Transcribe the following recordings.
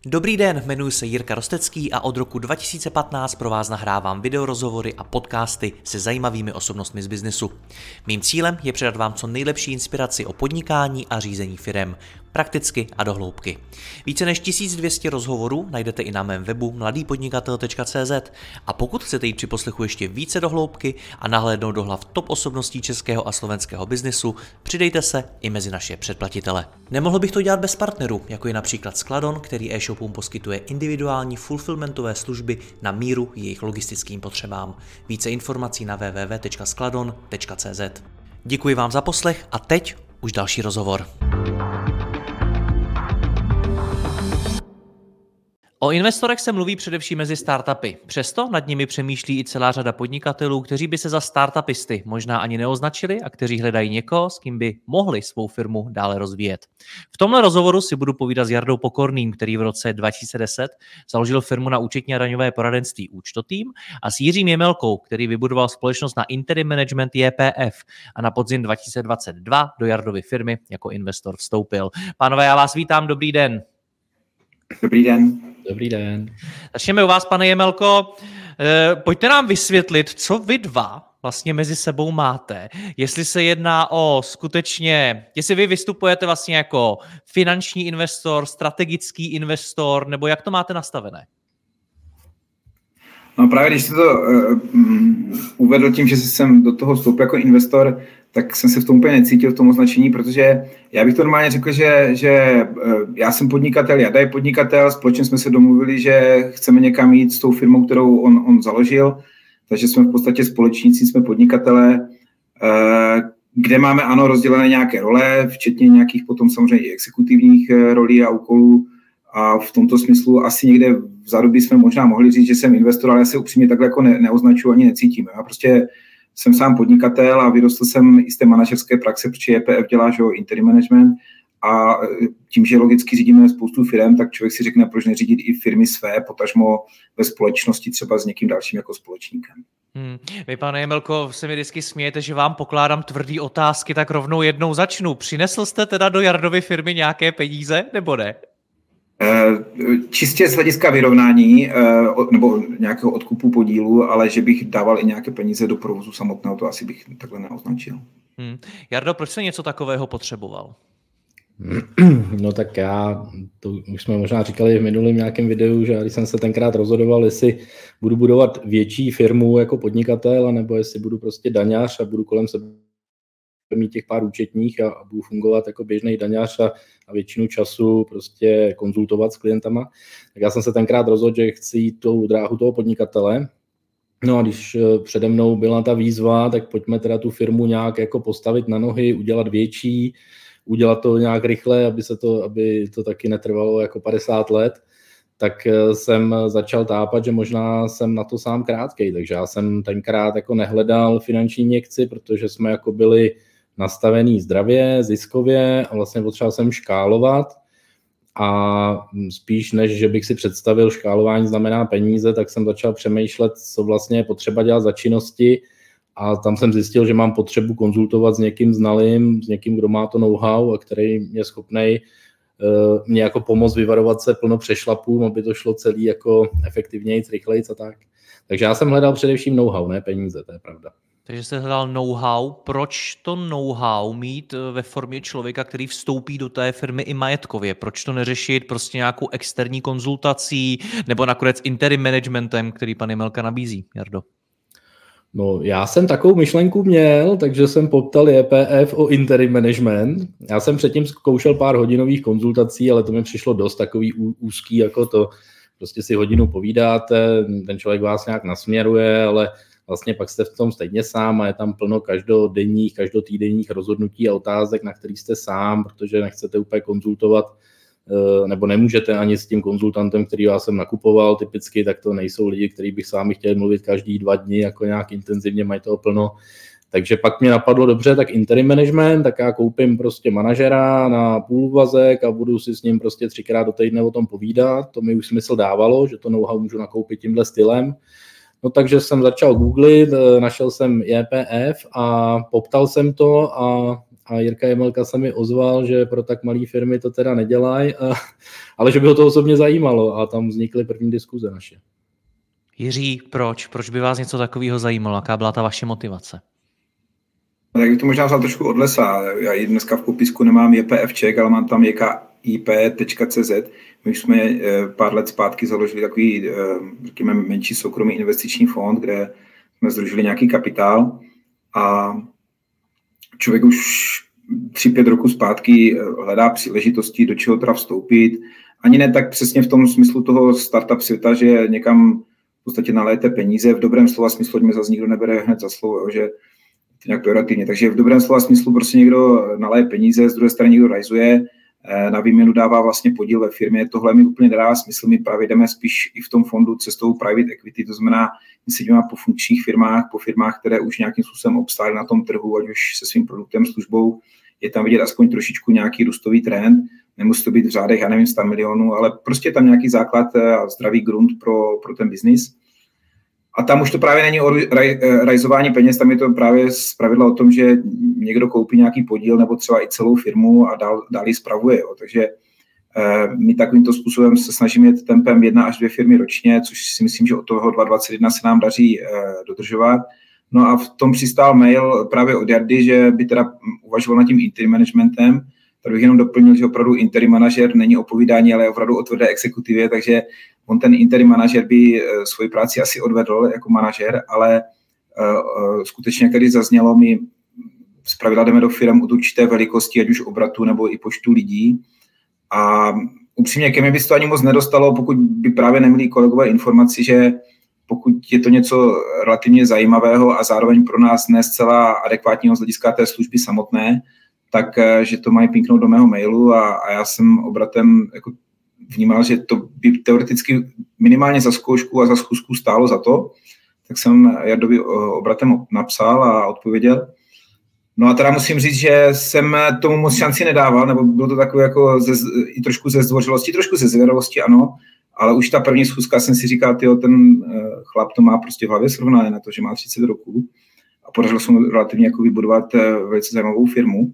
Dobrý den, jmenuji se Jirka Rostecký a od roku 2015 pro vás nahrávám videorozhovory a podcasty se zajímavými osobnostmi z biznesu. Mým cílem je předat vám co nejlepší inspiraci o podnikání a řízení firem, prakticky a do hloubky. Více než 1200 rozhovorů najdete i na mém webu mladýpodnikatel.cz a pokud chcete jít při poslechu ještě více do hloubky a nahlédnout do hlav top osobností českého a slovenského biznesu, přidejte se i mezi naše předplatitele. Nemohl bych to dělat bez partnerů, jako je například Skladon, který e-shopům poskytuje individuální fulfillmentové služby na míru jejich logistickým potřebám. Více informací na www.skladon.cz. Děkuji vám za poslech a teď už další rozhovor. O investorech se mluví především mezi startupy. Přesto nad nimi přemýšlí i celá řada podnikatelů, kteří by se za startupisty možná ani neoznačili a kteří hledají někoho, s kým by mohli svou firmu dále rozvíjet. V tomhle rozhovoru si budu povídat s Jardou Pokorným, který v roce 2010 založil firmu na účetní a daňové poradenství Účtotým, a s Jiřím Jemelkou, který vybudoval společnost na interim management JPF a na podzim 2022 do Jardovy firmy jako investor vstoupil. Pánové, já vás vítám, dobrý den. Dobrý den. Dobrý den. Začněme u vás, pane Jemelko. Pojďte nám vysvětlit, co vy dva vlastně mezi sebou máte. Jestli se jedná o skutečně, jestli vy vystupujete vlastně jako finanční investor, strategický investor, nebo jak to máte nastavené? No právě když jste to uvedl tím, že jsem do toho vstoupil jako investor, tak jsem se v tom úplně necítil, v tom označení, protože já bych to normálně řekl, že já jsem podnikatel, Jarda je podnikatel, společně jsme se domluvili, že chceme někam jít s tou firmou, kterou on založil, takže jsme v podstatě společníci, jsme podnikatelé, kde máme ano rozdělené nějaké role, včetně nějakých potom samozřejmě i exekutivních rolí a úkolů, a v tomto smyslu asi někde vzadu bychom možná mohli říct, že jsem investor, ale já se upřímně takhle jako neoznačuji ani necítím. Já prostě jsem sám podnikatel a vyrostl jsem i z té manažerské praxe, protože JPF dělá interim management, a tím, že logicky řídíme spoustu firm, tak člověk si řekne, proč neřídit i firmy své, potažmo ve společnosti třeba s někým dalším jako společníkem. Vy, pane Jemelko, se mi vždycky smějete, že vám pokládám tvrdý otázky, tak rovnou jednou začnu. Přinesl jste teda do Jardovy firmy nějaké peníze, nebo ne? Čistě z hlediska vyrovnání nebo nějakého odkupu podílu, ale že bych dával i nějaké peníze do provozu samotného, to asi bych takhle neoznačil. Jardo, proč jste něco takového potřeboval? No tak to už jsme možná říkali v minulém nějakém videu, že když jsem se tenkrát rozhodoval, jestli budu budovat větší firmu jako podnikatel, nebo jestli budu prostě daňář a budu kolem sebe mít těch pár účetních a budu fungovat jako běžný daňář a většinu času prostě konzultovat s klientama. Tak já jsem se tenkrát rozhodl, že chci jít tou dráhu toho podnikatele. No a když přede mnou byla ta výzva, tak pojďme teda tu firmu nějak jako postavit na nohy, udělat větší, udělat to nějak rychle, aby to taky netrvalo jako 50 let, tak jsem začal tápat, že možná jsem na to sám krátkej. Takže já jsem tenkrát jako nehledal finanční injekci, protože jsme jako byli nastavený zdravě, ziskově a vlastně potřeboval jsem škálovat, a spíš než, že bych si představil, škálování znamená peníze, tak jsem začal přemýšlet, co vlastně je potřeba dělat za činnosti, a tam jsem zjistil, že mám potřebu konzultovat s někým znalým, s někým, kdo má to know-how a který je schopnej mě jako pomoct vyvarovat se plno přešlapům, aby to šlo celý jako efektivnějc, rychlejc a tak. Takže já jsem hledal především know-how, ne peníze, to je pravda. Takže jste hledal know-how. Proč to know-how mít ve formě člověka, který vstoupí do té firmy i majetkově? Proč to neřešit prostě nějakou externí konzultací nebo nakonec interim managementem, který pan Jemelka nabízí, Jardo? No, já jsem takovou myšlenku měl, takže jsem poptal JPF o interim management. Já jsem předtím zkoušel pár hodinových konzultací, ale to mi přišlo dost takový úzký, jako to prostě si hodinu povídáte, ten člověk vás nějak nasměruje, ale vlastně pak jste v tom stejně sám a je tam plno každotýdenních rozhodnutí a otázek, na kterých jste sám, protože nechcete úplně konzultovat, nebo nemůžete ani s tím konzultantem, který já jsem nakupoval typicky, tak to nejsou lidi, kteří bych s vámi chtěl mluvit každý 2 dny, jako nějak intenzivně, mají toho plno. Takže pak mě napadlo, dobře, tak interim management, tak já koupím prostě manažera na půlvazek a budu si s ním prostě 3krát do týdne o tom povídat. To mi už smysl dávalo, že to know-how můžu nakoupit tímhle stylem. No takže jsem začal googlit, našel jsem JPF a poptal jsem to a a Jirka Jemelka se mi ozval, že pro tak malé firmy to teda nedělají, ale že by ho to osobně zajímalo a tam vznikly první diskuze naše. Jiří, proč? Proč by vás něco takového zajímalo? Jaká byla ta vaše motivace? Tak bych to možná vzal trošku od lesa. Já i dneska v popisku nemám JPFček, ale mám tam jkip.cz. My už jsme pár let zpátky založili takový, řekněme, menší soukromý investiční fond, kde jsme sdružili nějaký kapitál a člověk už 3-5 roku zpátky hledá příležitosti, do čeho teda vstoupit. Ani ne tak přesně v tom smyslu toho startup světa, že někam v podstatě naléte peníze. V dobrém slova smyslu, mě zase nikdo nebere hned za slovo, že nějak pejorativně. Takže v dobrém slova smyslu prostě někdo naleje peníze, z druhé strany někdo rajzuje, na výměnu dává vlastně podíl ve firmě. Tohle mi úplně nedá smysl, my právě jdeme spíš i v tom fondu cestou private equity, to znamená, my se díváme po funkčních firmách, po firmách, které už nějakým způsobem obstály na tom trhu, ať už se svým produktem, službou, je tam vidět aspoň trošičku nějaký růstový trend, nemusí to být v řádech, já nevím, 100 milionů, ale prostě je tam nějaký základ a zdravý grunt pro ten biznis. A tam už to právě není o rajzování peněz, tam je to právě zpravidla o tom, že někdo koupí nějaký podíl nebo třeba i celou firmu a dál ji spravuje. Jo. Takže my takovýmto způsobem se snažíme jet tempem 1 až 2 firmy ročně, což si myslím, že od toho 2021 se nám daří dodržovat. No a v tom přistál mail právě od Jardy, že by teda uvažoval nad tím interim managementem. Tady bych jenom doplnil, že opravdu interim manažer není o povídání, ale opravdu o tvrdé exekutivě, takže on ten interim manažer by svoji práci asi odvedl jako manažer, ale skutečně, jak tady zaznělo, my zpravidla jdeme do firm od určité velikosti, ať už obratu nebo i počtu lidí. A upřímně, ke mně by se to ani moc nedostalo, pokud by právě neměli kolegové informaci, že pokud je to něco relativně zajímavého a zároveň pro nás ne zcela adekvátního z hlediska té služby samotné, tak že to mají pinknout do mého mailu a já jsem obratem jako vnímal, že to by teoreticky minimálně za zkoušku a za schůzku stálo za to, tak jsem Jardovi obratem napsal a odpověděl. No a teda musím říct, že jsem tomu moc šanci nedával, nebo bylo to takové jako i trošku ze zdvořilosti, trošku ze zvědavosti, ano, ale už ta první schůzka jsem si říkal, tyjo, ten chlap to má prostě v hlavě srovnané na to, že má 30 roků a podařilo se mu relativně jako vybudovat velice zajímavou firmu.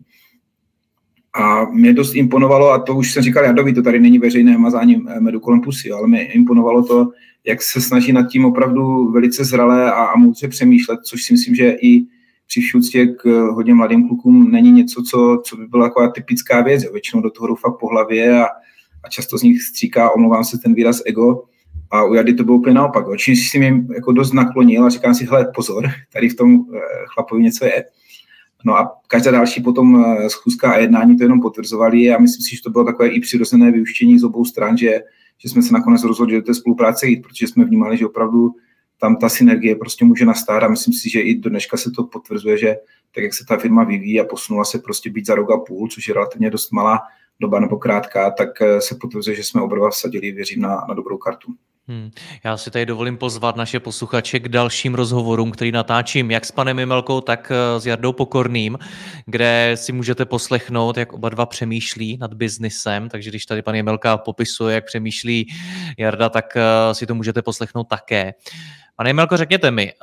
A mě dost imponovalo, a to už jsem říkal Jardovi, to tady není veřejné mazání medu kolem pusy, ale mě imponovalo to, jak se snaží nad tím opravdu velice zralé a moudře přemýšlet, což si myslím, že i při vší úctě k hodně mladým klukům není něco, co by byla taková typická věc. Většinou do toho jdou fakt po hlavě a často z nich stříká, omlouvám se, ten výraz ego. A u Jardy to bylo úplně naopak. Čímž si mě jako dost naklonil a říkám si, hele, pozor, tady v tom chlapovi něco je. No a každá další potom schůzka a jednání to jenom potvrzovali a myslím si, že to bylo takové i přirozené vyústění z obou stran, že jsme se nakonec rozhodli do té spolupráce jít, protože jsme vnímali, že opravdu tam ta synergie prostě může nastat a myslím si, že i do dneška se to potvrzuje, že tak, jak se ta firma vyvíjí a posunula se prostě být za rok a půl, což je relativně dost malá doba nebo krátká, tak se potvrzuje, že jsme oba vsadili, věřím, na dobrou kartu. Já si tady dovolím pozvat naše posluchače k dalším rozhovorům, který natáčím jak s panem Jemelkou, tak s Jardou Pokorným, kde si můžete poslechnout, jak oba dva přemýšlí nad biznisem, takže když tady pan Jemelka popisuje, jak přemýšlí Jarda, tak si to můžete poslechnout také. Pane Jemelko, řekněte mi,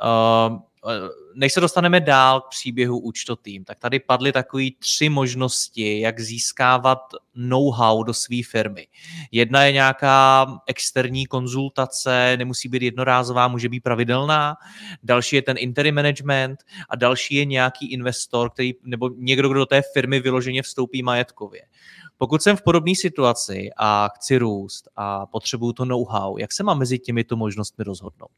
než se dostaneme dál k příběhu Účtotým, tak tady padly takový 3 možnosti, jak získávat know-how do své firmy. Jedna je nějaká externí konzultace, nemusí být jednorázová, může být pravidelná. Další je ten interim management a další je nějaký investor, nebo někdo, kdo do té firmy vyloženě vstoupí majetkově. Pokud jsem v podobné situaci a chci růst a potřebuju to know-how, jak se mám mezi těmito možnostmi rozhodnout?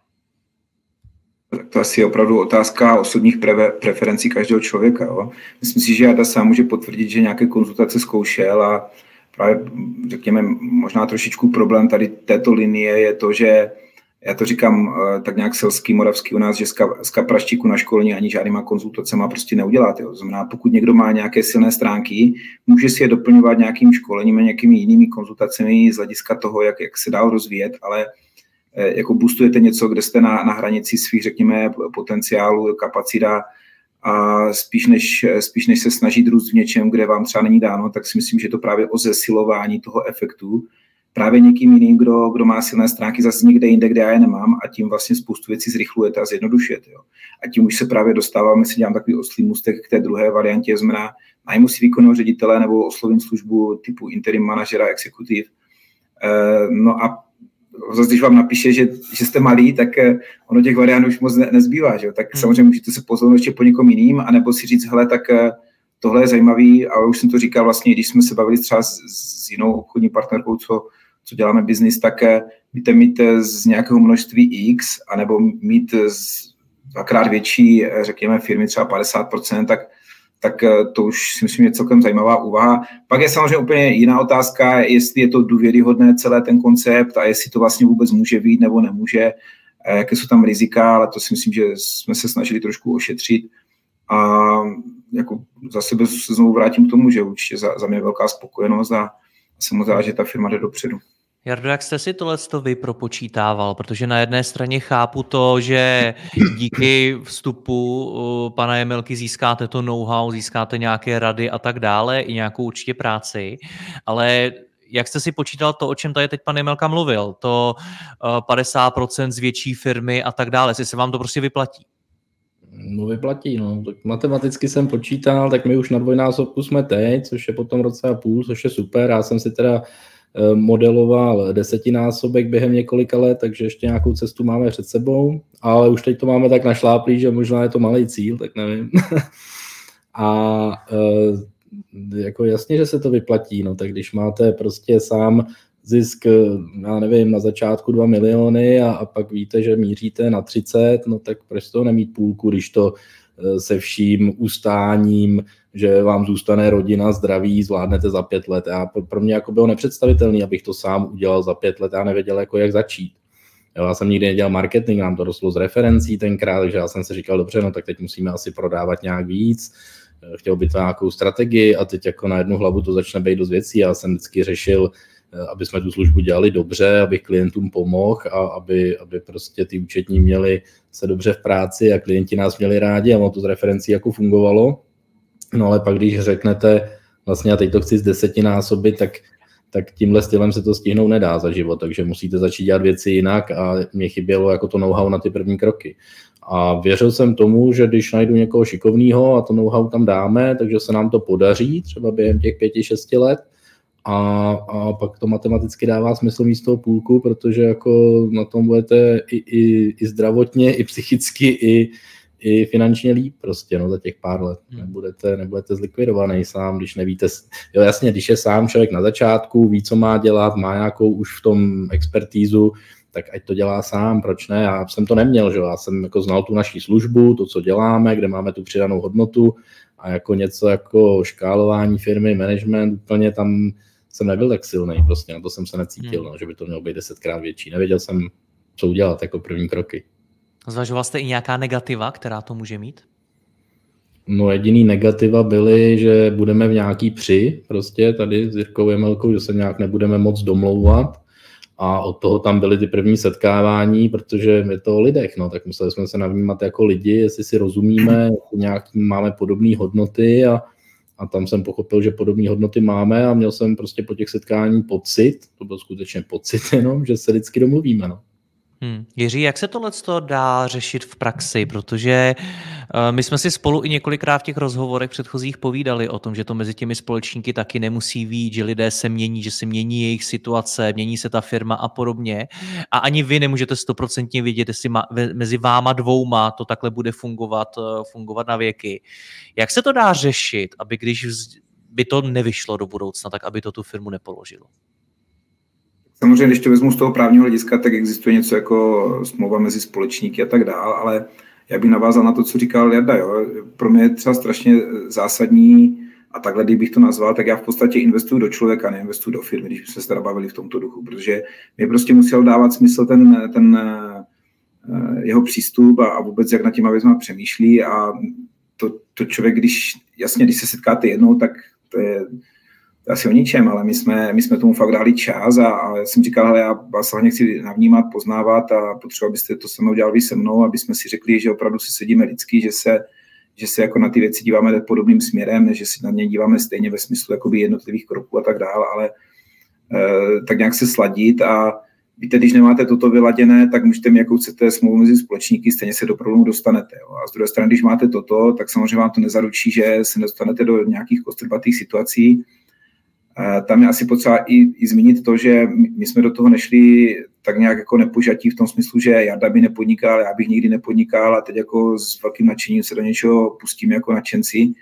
To asi je opravdu otázka osobních preferencí každého člověka. Jo. Myslím si, že Jarda sám může potvrdit, že nějaké konzultace zkoušel a právě, řekněme, možná trošičku problém tady této linie je to, že já to říkám tak nějak selský, moravský u nás, že z kapraštíku na školní ani žádnýma konzultacema prostě neuděláte. To znamená, pokud někdo má nějaké silné stránky, může si je doplňovat nějakým školením a nějakými jinými konzultacemi z hlediska toho, jak se dál rozvíjet, ale jako boostujete něco, kde jste na hranici svých, řekněme, potenciálu, kapacita a spíš než se snažit růst v něčem, kde vám třeba není dáno, tak si myslím, že to právě o zesilování toho efektu, právě někým jiným, kdo má silné stránky zase někde jinde, kde já je nemám a tím vlastně spoustu věcí zrychlujete a zjednodušujete. Jo. A tím už se právě dostáváme, si dělám takový oslý můstek k té druhé variantě, znamená najmu si výkonného ředitele nebo oslovím službu typu interim manažera, exekutiv. No a zase, když vám napíše, že jste malí, tak ono těch variant už moc nezbývá. Že? Tak samozřejmě můžete se pozornout ještě po někom jiným, anebo si říct, hele, tak tohle je zajímavý, a už jsem to říkal vlastně, když jsme se bavili třeba s jinou obchodní partnerkou, co děláme biznis, tak mít z nějakého množství X, anebo mít z dvakrát větší, řekněme, firmy třeba 50%, tak to už si myslím, je celkem zajímavá úvaha. Pak je samozřejmě úplně jiná otázka, jestli je to důvěryhodné celé ten koncept a jestli to vlastně vůbec může být nebo nemůže, jaké jsou tam rizika, ale to si myslím, že jsme se snažili trošku ošetřit. A jako za sebe se znovu vrátím k tomu, že určitě za mě je velká spokojenost a jsem moc rád, že ta firma jde dopředu. Jardo, jak jste si tohleto vy propočítával? Protože na jedné straně chápu to, že díky vstupu pana Jemelky získáte to know-how, získáte nějaké rady a tak dále, i nějakou určitě práci, ale jak jste si počítal to, o čem tady teď pan Jemelka mluvil, to 50% z větší firmy a tak dále, jestli se vám to prostě vyplatí? No vyplatí, no. Tak matematicky jsem počítal, tak my už na dvojnásobku jsme teď, což je potom roce a půl, což je super. Já jsem si teda modeloval 10násobek během několika let, takže ještě nějakou cestu máme před sebou, ale už teď to máme tak našláplý, že možná je to malý cíl, tak nevím. A jako jasně, že se to vyplatí, no tak když máte prostě sám zisk, já nevím, na začátku 2 miliony a pak víte, že míříte na 30, no tak proč to nemít půlku, když to se vším ustáním, že vám zůstane rodina, zdraví, zvládnete za 5 let. Pro mě jako bylo nepředstavitelný, abych to sám udělal za 5 let, já nevěděl, jako jak začít. Já jsem nikdy nedělal marketing, nám to rostlo z referencí tenkrát, takže já jsem si říkal, dobře, no tak teď musíme asi prodávat nějak víc, chtěl by to nějakou strategii a teď jako na jednu hlavu to začne být dost věcí. Já jsem vždycky řešil, aby jsme tu službu dělali dobře, aby klientům pomohl a aby prostě ty účetní měli se dobře v práci a klienti nás měli rádi a ono to z referencí jako fungovalo. No ale pak, když řeknete, vlastně a teď to chci z 10násobit, tak tímhle stylem se to stihnout nedá za život, takže musíte začít dělat věci jinak a mě chybělo jako to know-how na ty první kroky. A věřil jsem tomu, že když najdu někoho šikovného a to know-how tam dáme, takže se nám to podaří třeba během těch 5-6 let a pak to matematicky dává smysl míst toho půlku, protože jako na tom budete i zdravotně, i psychicky, i finančně líp prostě, no, za těch pár let. Nebudete zlikvidovaný sám, když nevíte. Jo, jasně, když je sám člověk na začátku, ví, co má dělat, má nějakou už v tom expertízu, tak ať to dělá sám, proč ne? Já jsem to neměl, že já jsem jako znal tu naší službu, to, co děláme, kde máme tu přidanou hodnotu a jako něco jako škálování firmy, management, úplně tam jsem nebyl tak silný, prostě na to jsem se necítil, no, že by to mělo být 10krát větší. Nevěděl jsem, co udělat jako první kroky. Zvažoval jste i nějaká negativa, která to může mít? No jediný negativa byly, že budeme v nějaký při, prostě tady s Jirkou Jemelkou, že se nějak nebudeme moc domlouvat a od toho tam byly ty první setkávání, protože je to o lidech, no, tak museli jsme se navnímat jako lidi, jestli si rozumíme, nějak máme podobné hodnoty a tam jsem pochopil, že podobné hodnoty máme a měl jsem prostě po těch setkání pocit, to byl skutečně pocit jenom, že se vždycky domluvíme, no. Jiří, jak se tohleto dá řešit v praxi? Protože my jsme si spolu i několikrát v těch rozhovorech předchozích povídali o tom, že to mezi těmi společníky taky nemusí být, že lidé se mění, že se mění jejich situace, mění se ta firma a podobně. A ani vy nemůžete 100% vidět, jestli mezi váma dvouma to takhle bude fungovat na věky. Jak se to dá řešit, aby když by to nevyšlo do budoucna, tak aby to tu firmu nepoložilo? Samozřejmě, když to vezmu z toho právního hlediska, tak existuje něco jako smlouva mezi společníky a tak dál, ale já bych navázal na to, co říkal Jarda. Jo. Pro mě je třeba strašně zásadní, a takhle, kdybych to nazval, tak já v podstatě investuju do člověka, neinvestuju do firmy, když jsme se teda bavili v tomto duchu, protože mě prostě musel dávat smysl ten jeho přístup a vůbec, jak nad těma věcma přemýšlí a to člověk, když se setkáte jednou, tak to je asi o ničem, ale my jsme tomu fakt dali čas a já jsem říkal, hele, já vás hlavně chci navnímat, poznávat a potřeba, abyste to se mnou dělali se mnou, aby jsme si řekli, že opravdu si sedíme lidsky, že se jako na ty věci díváme podobným směrem, že si na ně díváme stejně ve smyslu jakoby jednotlivých kroků a tak dále, ale tak nějak se sladit a víte, když nemáte toto vyladěné, tak můžete mít, jakou chcete smlouvu mezi společníky, stejně se do problému dostanete. Jo. A z druhé strany, když máte toto, tak samozřejmě vám to nezaručí, že se nedostanete do nějakých kostrbatých situací. Tam je asi potřeba i zmínit to, že my jsme do toho nešli tak nějak jako nepožatí v tom smyslu, že Jarda by nepodnikal, já bych nikdy nepodnikal a teď jako s velkým nadšením se do něčeho pustím jako nadšenci.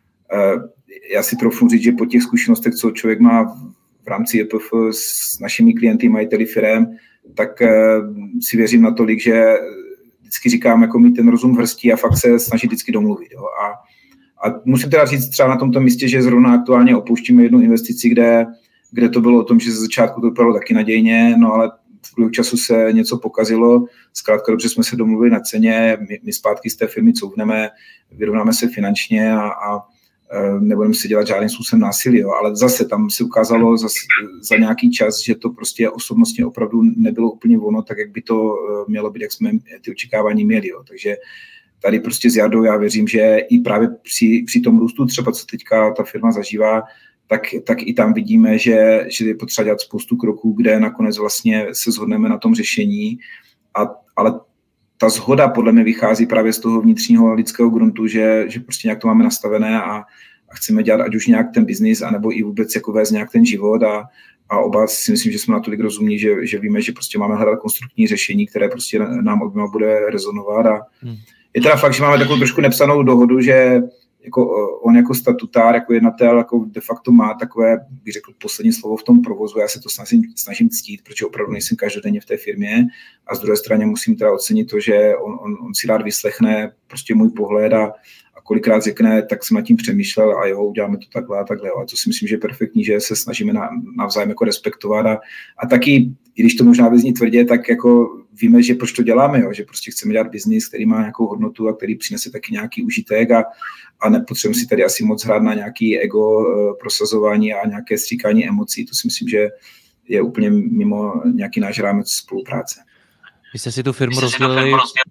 Já si troufnu říct, že po těch zkušenostech, co člověk má v rámci EPF s našimi klienty, majiteli firem, tak si věřím natolik, že vždycky říkám, jako mít ten rozum v hrsti a fakt se snažit vždycky domluvit. Jo. A musím teda říct třeba na tomto místě, že zrovna aktuálně opouštíme jednu investici, kde to bylo o tom, že ze začátku to vypadalo taky nadějně, no ale v průběhu času se něco pokazilo, zkrátka dobře jsme se domluvili na ceně, my zpátky z té firmy couvneme, vyrovnáme se finančně a nebudeme si dělat žádným způsobem násilí, jo. Ale zase tam se ukázalo za nějaký čas, že to prostě osobnostně opravdu nebylo úplně ono, tak jak by to mělo být, jak jsme ty očekávání měli. Jo. Takže tady prostě s Jardou já věřím, že i právě při tom růstu, třeba co teďka ta firma zažívá, tak i tam vidíme, že je potřeba dělat spoustu kroků, kde nakonec vlastně se shodneme na tom řešení, ale ta shoda podle mě vychází právě z toho vnitřního lidského gruntu, že prostě nějak to máme nastavené a chceme dělat ať už nějak ten biznis, anebo i vůbec jako vést nějak ten život a oba si myslím, že jsme natolik rozumní, že víme, že prostě máme hledat konstruktivní řešení, které prostě nám oběma bude rezonovat a je teda fakt, že máme takovou trošku nepsanou dohodu, že jako on jako statutár, jako jednatel, jako de facto má takové, bych řekl, poslední slovo v tom provozu. Já se to snažím ctít, protože opravdu nejsem každodenně v té firmě a z druhé strany musím teda ocenit to, že on si rád vyslechne prostě můj pohled a kolikrát řekne, tak jsem nad tím přemýšlel a jo, uděláme to takhle a takhle. A to si myslím, že je perfektní, že se snažíme navzájem jako respektovat a taky, i když to možná vyzní tvrdě, tak jako víme, že proč to děláme, jo? Že prostě chceme dělat biznis, který má nějakou hodnotu a který přinese taky nějaký užitek a nepotřebujeme si tady asi moc hrát na nějaký ego prosazování a nějaké stříkání emocí. To si myslím, že je úplně mimo nějaký náš rámec spolupráce. Vy jste si tu firmu rozdělili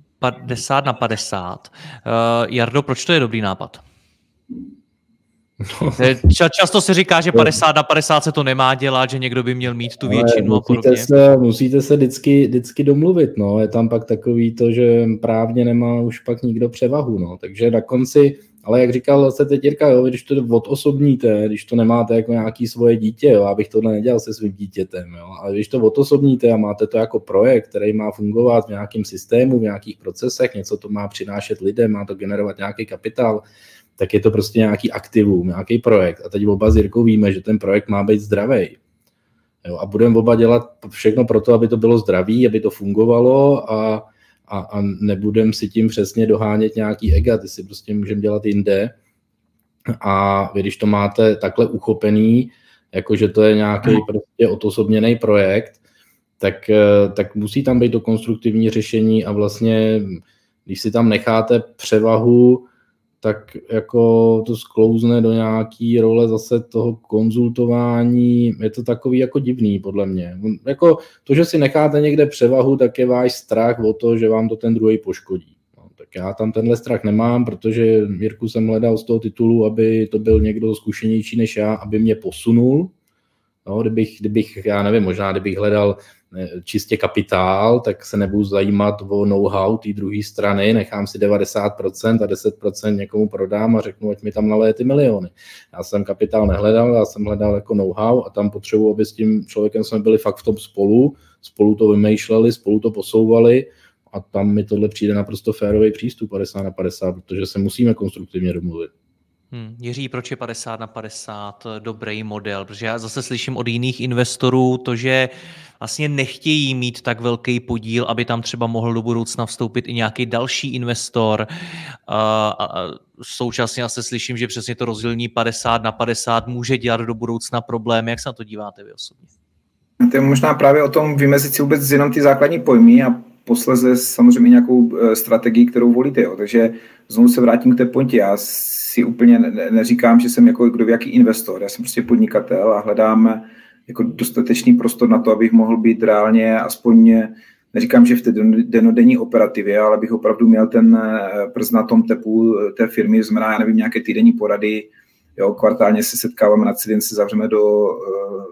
50/50. Jardo, proč to je dobrý nápad? No. Často se říká, že 50/50 se to nemá dělat, že někdo by měl mít tu většinu a podobně. Musíte se vždycky domluvit, no. Je tam pak takový to, že právně nemá už pak nikdo převahu, no. Takže na konci, ale jak říkal se teď Jirka, jo, když to odosobníte, když to nemáte jako nějaký svoje dítě, jo, abych tohle nedělal se svým dítětem, jo, ale když to odosobníte a máte to jako projekt, který má fungovat v nějakém systému, v nějakých procesech, něco to má přinášet lidem, má to generovat nějaký kapitál, tak je to prostě nějaký aktivum, nějaký projekt. A teď oba s Jirkou víme, že ten projekt má být zdravý. Jo, a budeme oba dělat všechno pro to, aby to bylo zdravý, aby to fungovalo a nebudeme si tím přesně dohánět nějaký ega, ty si prostě můžeme dělat jinde. A vy, když to máte takhle uchopený, jakože to je nějaký prostě odosobněný projekt, tak musí tam být to konstruktivní řešení a vlastně, když si tam necháte převahu, tak jako to sklouzne do nějaký role zase toho konzultování, je to takový jako divný podle mě. Jako to, že si necháte někde převahu, tak je váš strach o to, že vám to ten druhý poškodí. No, tak já tam tenhle strach nemám, protože Jirku jsem hledal z toho titulu, aby to byl někdo zkušenější než já, aby mě posunul. No, kdybych, já nevím, možná kdybych hledal čistě kapitál, tak se nebudu zajímat o know-how té druhé strany, nechám si 90% a 10% někomu prodám a řeknu, ať mi tam naleje ty miliony. Já jsem kapitál nehledal, já jsem hledal jako know-how a tam potřebuji, aby s tím člověkem jsme byli fakt v tom spolu to vymýšleli, spolu to posouvali a tam mi tohle přijde naprosto férový přístup 50/50, protože se musíme konstruktivně domluvit. Jiří, proč je 50/50 dobrý model? Protože já zase slyším od jiných investorů to, že vlastně nechtějí mít tak velký podíl, aby tam třeba mohl do budoucna vstoupit i nějaký další investor. A současně zase slyším, že přesně to rozdělení 50/50 může dělat do budoucna problémy. Jak se na to díváte vy osobně? To je možná právě o tom vymezit si vůbec jenom ty základní pojmy a posléze samozřejmě nějakou strategii, kterou volíte. Jo. Takže znovu se vrátím k té pointě. Já si úplně neříkám, že jsem jako kdojaký investor. Já jsem prostě podnikatel a hledám jako dostatečný prostor na to, abych mohl být reálně aspoň, neříkám, že v té denodenní operativě, ale abych opravdu měl ten prst na tom tepu té firmy, znamená, já nevím, nějaké týdenní porady, jo, kvartálně se setkáváme, na celý den se zavřeme do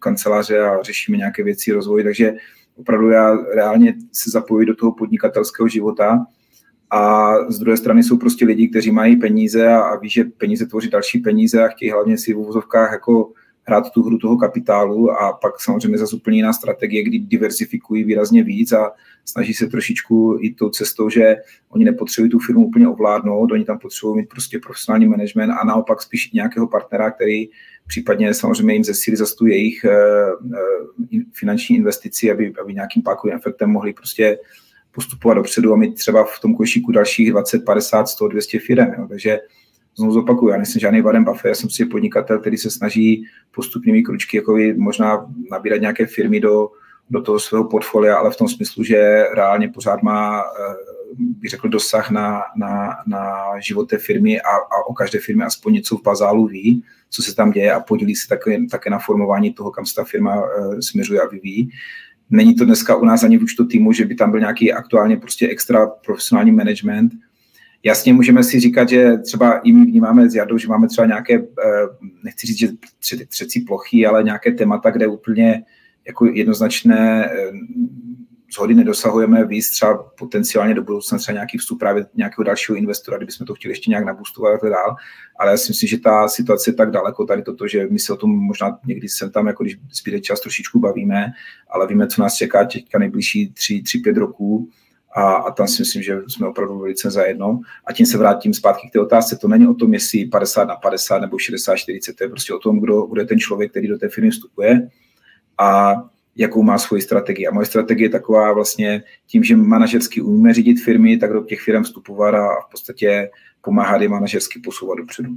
kanceláře a řešíme nějaké věci, rozvoj, takže opravdu já reálně se zapojuji do toho podnikatelského života a z druhé strany jsou prostě lidi, kteří mají peníze a ví, že peníze tvoří další peníze a chtějí hlavně si v uvozovkách jako hrát tu hru toho kapitálu a pak samozřejmě zase úplně jiná strategie, kdy diversifikují výrazně víc a snaží se trošičku jít tou cestou, že oni nepotřebují tu firmu úplně ovládnout, oni tam potřebují mít prostě profesionální management a naopak spíš nějakého partnera, který případně samozřejmě jim zesílí za tu jejich finanční investici, aby nějakým pákovým efektem mohli prostě postupovat dopředu a mít třeba v tom košíku dalších 20, 50, 100, 200 firem. Jo. Takže znovu zopakuju, já nejsem žádný Warren Buffett, já jsem si podnikatel, který se snaží postupnými kručky jako možná nabírat nějaké firmy do toho svého portfolia, ale v tom smyslu, že reálně pořád má, bych řekl, dosah na život té firmy a o každé firmě aspoň něco v bazálu ví, co se tam děje a podílí se také na formování toho, kam se ta firma směřuje a vyvíjí. Není to dneska u nás ani v účtu týmu, že by tam byl nějaký aktuálně prostě extra profesionální management. Jasně můžeme si říkat, že třeba i my vnímáme s Jardou, že máme třeba nějaké, nechci říct, že třecí plochy, ale nějaké témata, kde úplně jako jednoznačné shody nedosahujeme, víc třeba potenciálně do budoucna třeba nějaký vstup právě nějakého dalšího investora, kdybychom to chtěli ještě nějak naboostovat a tak dál. Ale já si myslím, že ta situace je tak daleko tady toto, že my se o tom možná někdy sem tam, jako když zbyde čas, trošičku bavíme, ale víme, co nás čeká teďka nejbližší 3-5 roků. A tam si myslím, že jsme opravdu velice zajedno. A tím se vrátím zpátky k té otázce. To není o tom, jestli 50/50 nebo 60/40. To je prostě o tom, kdo je ten člověk, který do té firmy vstupuje a jakou má svoji strategii. A moje strategie je taková vlastně tím, že manažersky umíme řídit firmy, tak do těch firm vstupovat a v podstatě pomáhat je manažersky posouvat dopředu.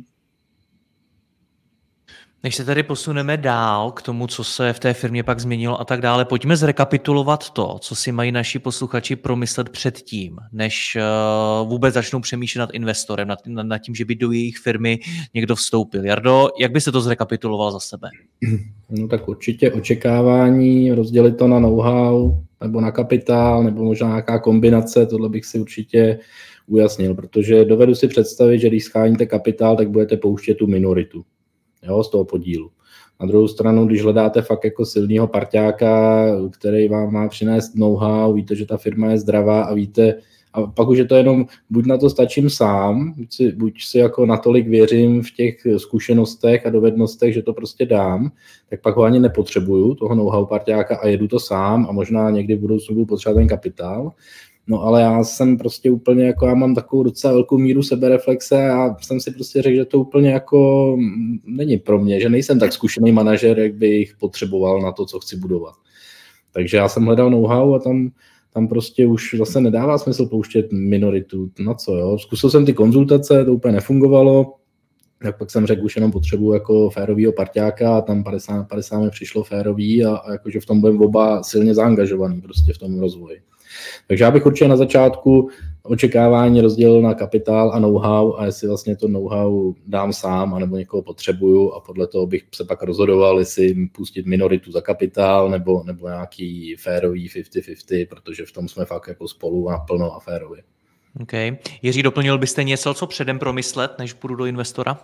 Než se tady posuneme dál k tomu, co se v té firmě pak změnilo a tak dále, pojďme zrekapitulovat to, co si mají naši posluchači promyslet předtím, než vůbec začnou přemýšlet nad investorem, nad tím, že by do jejich firmy někdo vstoupil. Jardo, jak byste to zrekapituloval za sebe? No tak určitě očekávání, rozdělit to na know-how nebo na kapitál, nebo možná nějaká kombinace, tohle bych si určitě ujasnil, protože dovedu si představit, že když scháníte kapitál, tak budete pouštět tu minoritu. Jo, z toho podílu. Na druhou stranu, když hledáte fakt jako silného parťáka, který vám má přinést know-how, víte, že ta firma je zdravá a víte, a pak už je to jenom, buď na to stačím sám, buď si jako natolik věřím v těch zkušenostech a dovednostech, že to prostě dám, tak pak ho ani nepotřebuju, toho know-how parťáka a jedu to sám a možná někdy v budoucnu budu potřebovat ten kapitál. No ale já jsem prostě úplně jako, já mám takovou docela velkou míru sebereflexe a jsem si prostě řekl, že to úplně jako není pro mě, že nejsem tak zkušený manažer, jak bych potřeboval na to, co chci budovat. Takže já jsem hledal know-how a tam prostě už zase nedává smysl pouštět minoritu, na co, jo. Zkusil jsem ty konzultace, to úplně nefungovalo, tak pak jsem řekl, už jenom potřebuji jako férovýho parťáka a tam 50 mi přišlo férový a jakože v tom budeme oba silně zaangažovaný prostě v tom rozvoji. Takže já bych určitě na začátku očekávání rozdělil na kapitál a know-how a jestli vlastně to know-how dám sám anebo někoho potřebuju a podle toho bych se pak rozhodoval, jestli pustit minoritu za kapitál nebo nějaký férový 50-50, protože v tom jsme fakt jako spolu naplno a férově. Okay. Jiří, doplnil byste něco, co předem promyslet, než půjdu do investora?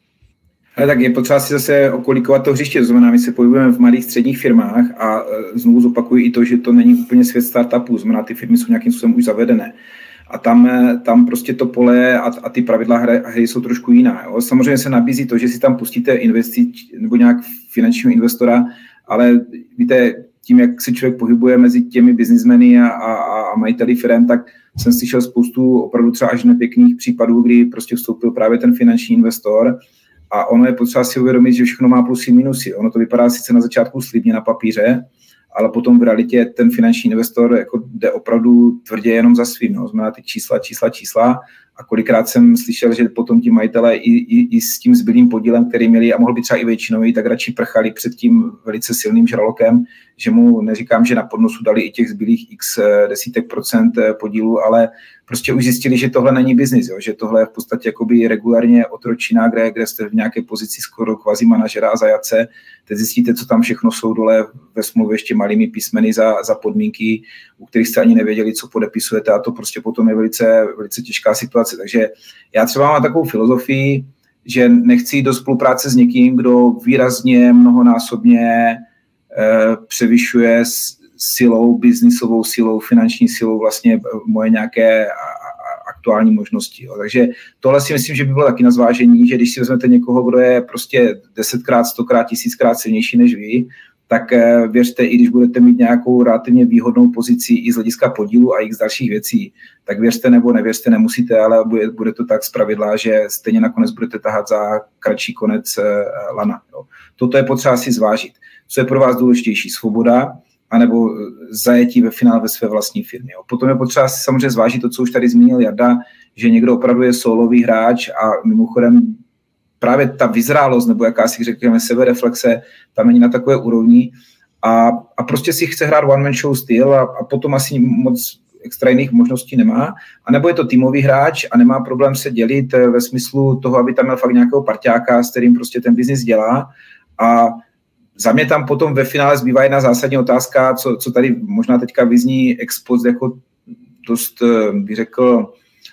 Ale tak je potřeba si zase okolikovat to hřiště, to znamená, my se pohybujeme v malých středních firmách a znovu zopakuju i to, že to není úplně svět startupů, znamená, ty firmy jsou nějakým způsobem už zavedené. A tam prostě to pole a ty pravidla hry jsou trošku jiná. Jo. Samozřejmě se nabízí to, že si tam pustíte nebo nějak finančního investora, ale víte, tím, jak se člověk pohybuje mezi těmi biznismeny a majiteli firem, tak jsem slyšel spoustu opravdu třeba až nepěkných případů, kdy prostě vstoupil právě ten finanční investor. A ono je potřeba si uvědomit, že všechno má plusy a minusy. Ono to vypadá sice na začátku slibně na papíře, ale potom v realitě ten finanční investor jako jde opravdu tvrdě jenom za svým. No. Znamená ty čísla. A kolikrát jsem slyšel, že potom ti majitelé i s tím zbylým podílem, který měli a mohl být třeba i většinový, tak radši prchali před tím velice silným žralokem, že mu neříkám, že na podnosu dali i těch zbylých x desítek procent podílu, ale prostě už zjistili, že tohle není biznis, jo? Že tohle je v podstatě jakoby regulárně otročina, kde jste v nějaké pozici skoro kvazi manažera a zajace. Teď zjistíte, co tam všechno jsou dole ve smlouvě ještě malými písmeny za podmínky, u kterých jste ani nevěděli, co podepisujete a to prostě potom je velice, velice těžká situace. Takže já třeba mám takovou filozofii, že nechci jít do spolupráce s někým, kdo výrazně mnohonásobně převyšuje silou, biznisovou silou, finanční silou vlastně moje nějaké aktuální možnosti. Jo. Takže tohle si myslím, že by bylo taky na zvážení, že když si vezmete někoho, kdo je prostě 10krát, 100krát, 1000krát silnější než vy, tak věřte, i když budete mít nějakou relativně výhodnou pozici i z hlediska podílu a x dalších věcí, tak věřte nebo nevěřte, nemusíte, ale bude to tak zpravidla, že stejně nakonec budete tahat za kratší konec lana. Jo. Toto je potřeba si zvážit. Co je pro vás důležitější? Svoboda anebo zajetí ve finále ve své vlastní firmě. Jo. Potom je potřeba si samozřejmě zvážit to, co už tady zmínil Jarda, že někdo opravdu je sólový hráč a mimochodem právě ta vyzrálost, nebo jakási řekněme sebereflexe, tam není na takové úrovni a prostě si chce hrát one-man show styl a potom asi moc extra jiných možností nemá. A nebo je to týmový hráč a nemá problém se dělit ve smyslu toho, aby tam měl fakt nějakého parťáka, s kterým prostě ten biznis dělá. A za mě tam potom ve finále zbývá jedna zásadní otázka, co tady možná teďka vyzní ex post jako dost, bych řekl,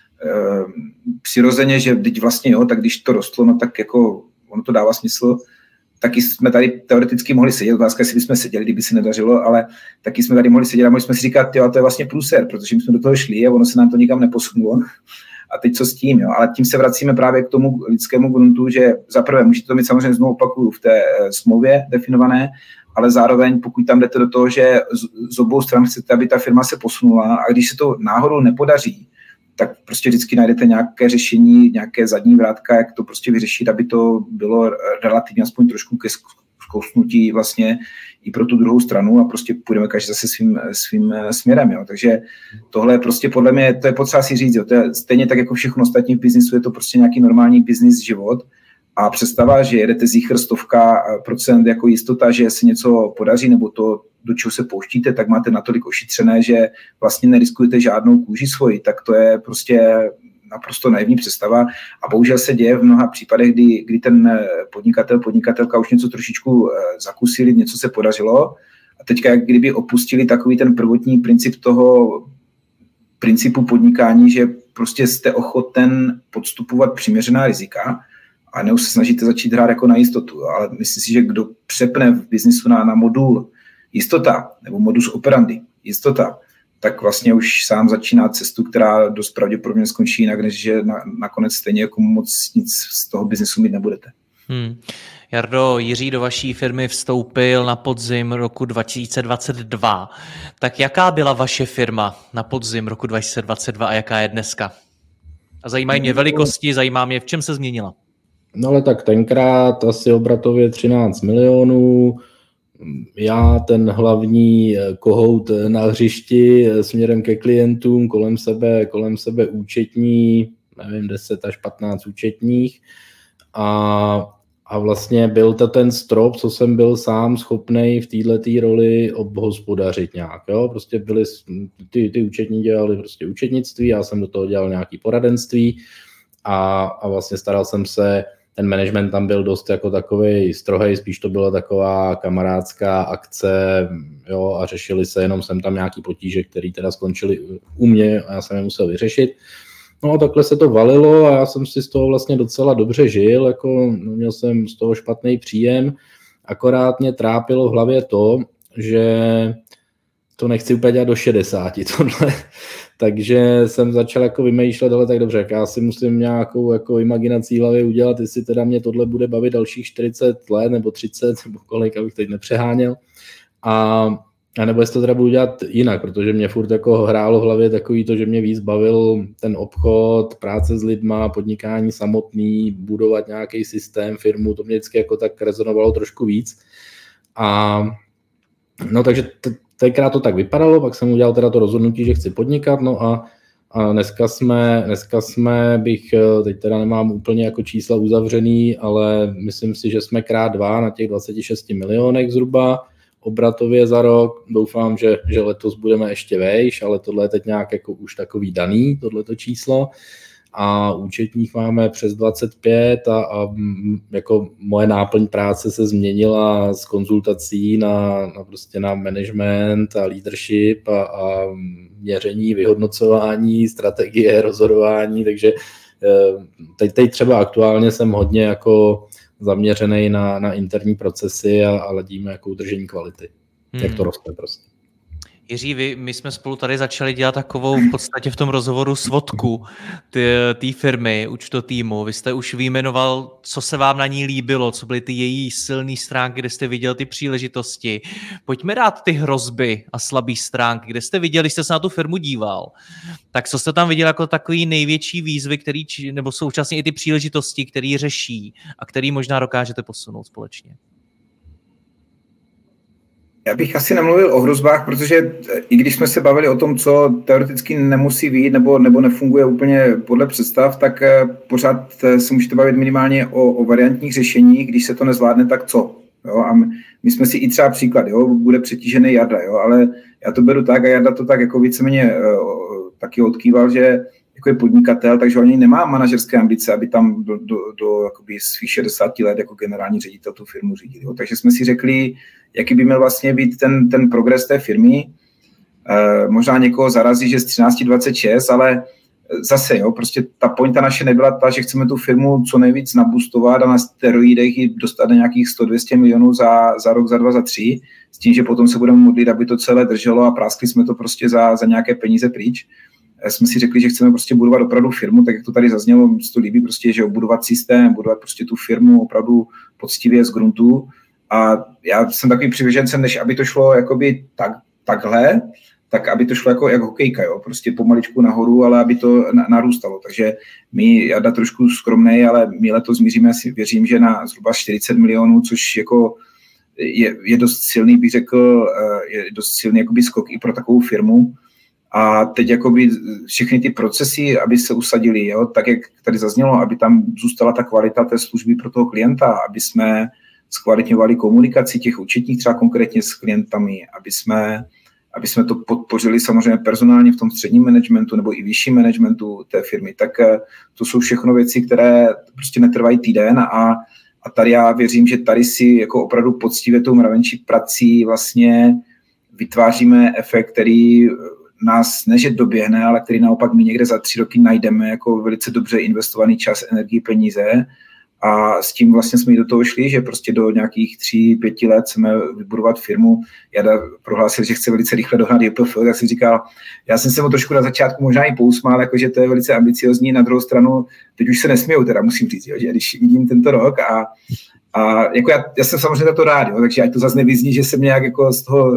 přirozeně, že teď vlastně jo, tak když to rostlo, no tak jako ono to dává smysl. Taky jsme tady teoreticky mohli sedět, otázka, jestli bychom seděli, kdyby se nedařilo, ale taky jsme tady mohli sedět a mohli jsme si říkat, jo, to je vlastně průser, protože my jsme do toho šli a ono se nám to nikam neposunulo. A teď co s tím, jo? Ale tím se vracíme právě k tomu lidskému gruntu, že zaprvé můžete to mít samozřejmě znovu opakuju v té smlouvě definované, ale zároveň pokud tam jdete do toho, že z obou stran chcete, aby ta firma se posunula a když se to náhodou nepodaří, tak prostě vždycky najdete nějaké řešení, nějaké zadní vrátka, jak to prostě vyřešit, aby to bylo relativně aspoň trošku ke zkousnutí vlastně i pro tu druhou stranu a prostě půjdeme každý zase svým směrem. Jo. Takže tohle je prostě podle mě, to je potřeba si říct, jo. To je stejně tak jako všechno ostatní v biznisu, je to prostě nějaký normální biznis život a představa, že jedete zíchr 100% jako jistota, že se něco podaří nebo to, do čeho se pouštíte, tak máte natolik ošetřené, že vlastně neriskujete žádnou kůži svoji, tak to je prostě naprosto naivní představa a bohužel se děje v mnoha případech, kdy ten podnikatelka už něco trošičku zakusili, něco se podařilo a teďka jak kdyby opustili takový ten prvotní princip toho principu podnikání, že prostě jste ochoten podstupovat přiměřená rizika a ne už se snažíte začít hrát jako na jistotu, ale myslím si, že kdo přepne v biznisu na modul jistota nebo modus operandi jistota, tak vlastně už sám začíná cestu, která dost pravděpodobně skončí jinak, než že nakonec stejně jako moc nic z toho biznesu mít nebudete. Jardo, Jiří do vaší firmy vstoupil na podzim roku 2022. Tak jaká byla vaše firma na podzim roku 2022 a jaká je dneska? A zajímají mě velikosti, zajímá mě, v čem se změnila. No ale tak tenkrát asi obratově 13 milionů, já ten hlavní kohout na hřišti směrem ke klientům, kolem sebe účetní, nevím, 10 až 15 účetních a vlastně byl to ten strop, co jsem byl sám schopnej v této roli obhospodařit nějak, jo, prostě byly, ty účetní dělali prostě účetnictví, já jsem do toho dělal nějaký poradenství a vlastně staral jsem se. Ten management tam byl dost jako takovej strohej, spíš to byla taková kamarádská akce, jo, a řešili se jenom sem tam nějaký potíže, které teda skončily u mě a já jsem je musel vyřešit. No a takhle se to valilo a já jsem si z toho vlastně docela dobře žil, jako měl jsem z toho špatný příjem, akorát mě trápilo v hlavě to, že to nechci úplně dělat do 60, tohle. Takže jsem začal jako vymýšlet, ale tak dobře, já si musím nějakou jako imaginací v hlavě udělat, jestli teda mě tohle bude bavit dalších 40 let nebo 30, nebo kolik, abych teď nepřeháněl. A nebo jestli to teda budu dělat jinak, protože mě furt jako hrálo v hlavě takový to, že mě víc bavil ten obchod, práce s lidma, podnikání samotný, budovat nějaký systém, firmu, to mě vždycky jako tak rezonovalo trošku víc. A no takže tenkrát to tak vypadalo, pak jsem udělal teda to rozhodnutí, že chci podnikat, no a dneska jsme, teď teda nemám úplně jako čísla uzavřený, ale myslím si, že jsme x2 na těch 26 milionech zhruba obratově za rok. Doufám, že letos budeme ještě vejš, ale tohle je teď nějak jako už takový daný, tohleto číslo. A účetních máme přes 25 a jako moje náplň práce se změnila z konzultací na prostě na management a leadership a měření, vyhodnocování, strategie, rozhodování, takže teď třeba aktuálně jsem hodně jako zaměřený na interní procesy a ladíme jako udržení kvality. Jak to roste prostě. Jiří, my jsme spolu tady začali dělat takovou v podstatě v tom rozhovoru svodku té firmy, účtu týmu. Vy jste už vyjmenoval, co se vám na ní líbilo, co byly ty její silné stránky, kde jste viděl ty příležitosti. Pojďme dát ty hrozby a slabé stránky, kde jste viděl, když jste se na tu firmu díval. Tak co jste tam viděl jako takový největší výzvy, nebo současně i ty příležitosti, které řeší a které možná dokážete posunout společně? Já bych asi nemluvil o hrozbách, protože i když jsme se bavili o tom, co teoreticky nemusí vyjít nebo nefunguje úplně podle představ, tak pořád se můžete bavit minimálně o variantních řešeních, když se to nezvládne, tak co? Jo? A my jsme si i třeba příklad, jo? Bude přetížený Jarda, jo? Ale já to beru tak a Jarda to tak jako víceméně taky odkýval, že jako je podnikatel, takže on nemá manažerské ambice, aby tam do jakoby svých 60 let jako generální ředitel tu firmu řídil. Jo? Takže jsme si řekli, jaký by měl vlastně být ten progres té firmy. Možná někoho zarazí, že z 13-26, ale zase, jo, prostě ta pointa naše nebyla ta, že chceme tu firmu co nejvíc nabustovat a na steroidech ji dostat na nějakých 100-200 milionů za rok, za 2, za 3, s tím, že potom se budeme modlit, aby to celé drželo a práskli jsme to prostě za nějaké peníze pryč. Jsme si řekli, že chceme prostě budovat opravdu firmu, tak jak to tady zaznělo, mi se to líbí prostě, že budovat systém, budovat prostě tu firmu opravdu poctivě z gruntu. A já jsem takový přivěžencem, než aby to šlo jakoby takhle, tak aby to šlo jako hokejka, jo, prostě pomaličku nahoru, ale aby to narůstalo. Takže my, Jarda trošku skromnej, ale my letos míříme, asi věřím, že na zhruba 40 milionů, což jako je dost silný, bych řekl, je dost silný jakoby skok i pro takovou firmu. A teď jakoby všechny ty procesy, aby se usadily, jo, tak jak tady zaznělo, aby tam zůstala ta kvalita té služby pro toho klienta, aby jsme zkvalitňovali komunikaci těch účetních třeba konkrétně s klientami, aby jsme to podpořili samozřejmě personálně v tom středním managementu nebo i vyšším managementu té firmy, tak to jsou všechno věci, které prostě netrvají týden a tady já věřím, že tady si jako opravdu poctivě tou mravenčí prací vlastně vytváříme efekt, který nás neže doběhne, ale který naopak my někde za 3 roky najdeme jako velice dobře investovaný čas, energii, peníze. A s tím vlastně jsme i do toho šli, že prostě do nějakých 3-5 let chceme vybudovat firmu. Jada prohlásil, že chce velice rychle dohnat JPF, tak jsem říkal, já jsem se mu trošku na začátku možná i pousmál, jakože to je velice ambiciozní, na druhou stranu, teď už se nesměju, teda musím říct, jo, že když vidím tento rok a jako já jsem samozřejmě za to rád, jo, takže ať to zase nevyzní, že jsem nějak jako z toho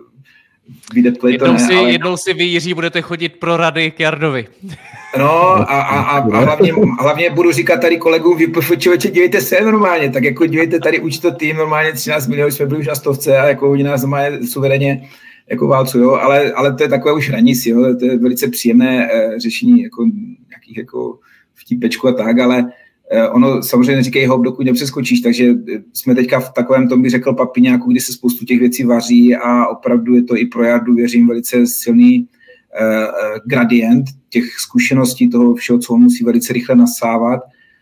vydeptlej to ne. Jednou si vy, Jiří, budete chodit pro rady k Jardovi. No a hlavně budu říkat tady kolegům člověče, dívejte se normálně, tak jako dívejte tady účto tým, normálně 13 milionů, jsme byli už na 100 a jako oni nás normálně suverénně jako válcujou, ale to je takové už hranici, jo, to je velice příjemné řešení jako nějakých jako vtípečku a tak, ale ono samozřejmě neříkej hop, dokud nepřeskočíš, takže jsme teďka v takovém tom, bych řekl, papiňáku, kdy se spoustu těch věcí vaří a opravdu je to i pro Jardu, věřím, velice silný gradient těch zkušeností toho všeho, co on musí velice rychle nasávat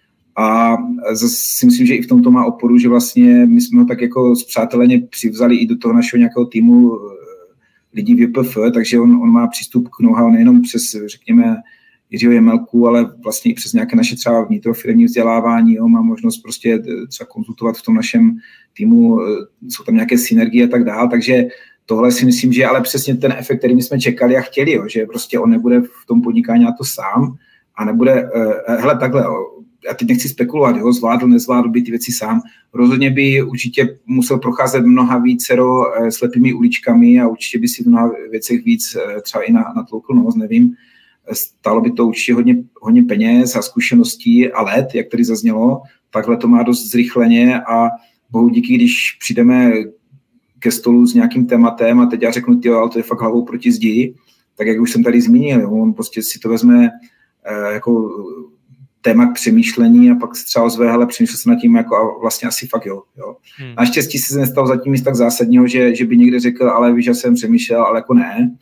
a zase si myslím, že i v tomto má oporu, že vlastně my jsme ho tak jako spřáteleně přivzali i do toho našeho nějakého týmu lidí v JPF, takže on má přístup k know-how nejenom přes, řekněme, Jiřího Jemelku, ale vlastně i přes nějaké naše třeba vnitrofiremní vzdělávání, jo, má možnost prostě třeba konzultovat v tom našem týmu, jsou tam nějaké synergie a tak dál, takže tohle si myslím, že je ale přesně ten efekt, který my jsme čekali a chtěli, jo, že prostě on nebude v tom podnikání na to sám a nebude, hele takhle, jo, já teď nechci spekulovat, jo, nezvládl by ty věci sám, rozhodně by určitě musel procházet mnoha vícero slepými uličkami a určitě by si v mnoha věcech víc třeba i natloukl nos, nevím, stálo by to určitě hodně peněz a zkušeností a let, jak tady zaznělo, takhle to má dost zrychleně a bohu díky, když přijdeme ke stolu s nějakým tématem a teď já řeknu, tyjo, ale to je fakt hlavou proti zdi, tak jak už jsem tady zmínil, jo, on prostě si to vezme jako téma k přemýšlení a pak třeba ozve, hele, přemýšlel jsem nad tím jako a vlastně asi fakt jo. Naštěstí se nestalo zatím nic tak zásadního, že by někde řekl, ale víš, že jsem přemýšlel, ale jako ne.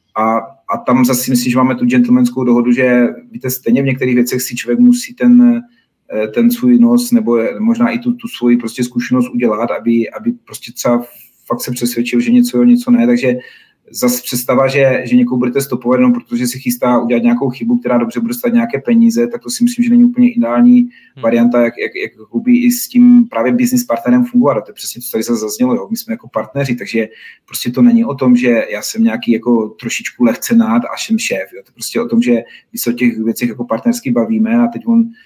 A tam zase myslím, že máme tu gentlemanskou dohodu, že víte, stejně v některých věcech si člověk musí ten svůj nos nebo možná i tu svoji prostě zkušenost udělat, aby prostě třeba fakt se přesvědčil, že něco ne, takže zase představa, že někoho budete stopovat jenom protože si chystá udělat nějakou chybu, která dobře bude stát nějaké peníze, tak to si myslím, že není úplně ideální varianta, jak i s tím právě business partnerem fungovat. A to je přesně to tady zaznělo, jo. My jsme jako partneři, takže prostě to není o tom, že já jsem nějaký jako trošičku lehce nad a jsem šéf. Jo. To je prostě o tom, že my se o těch věcech jako partnersky bavíme a teď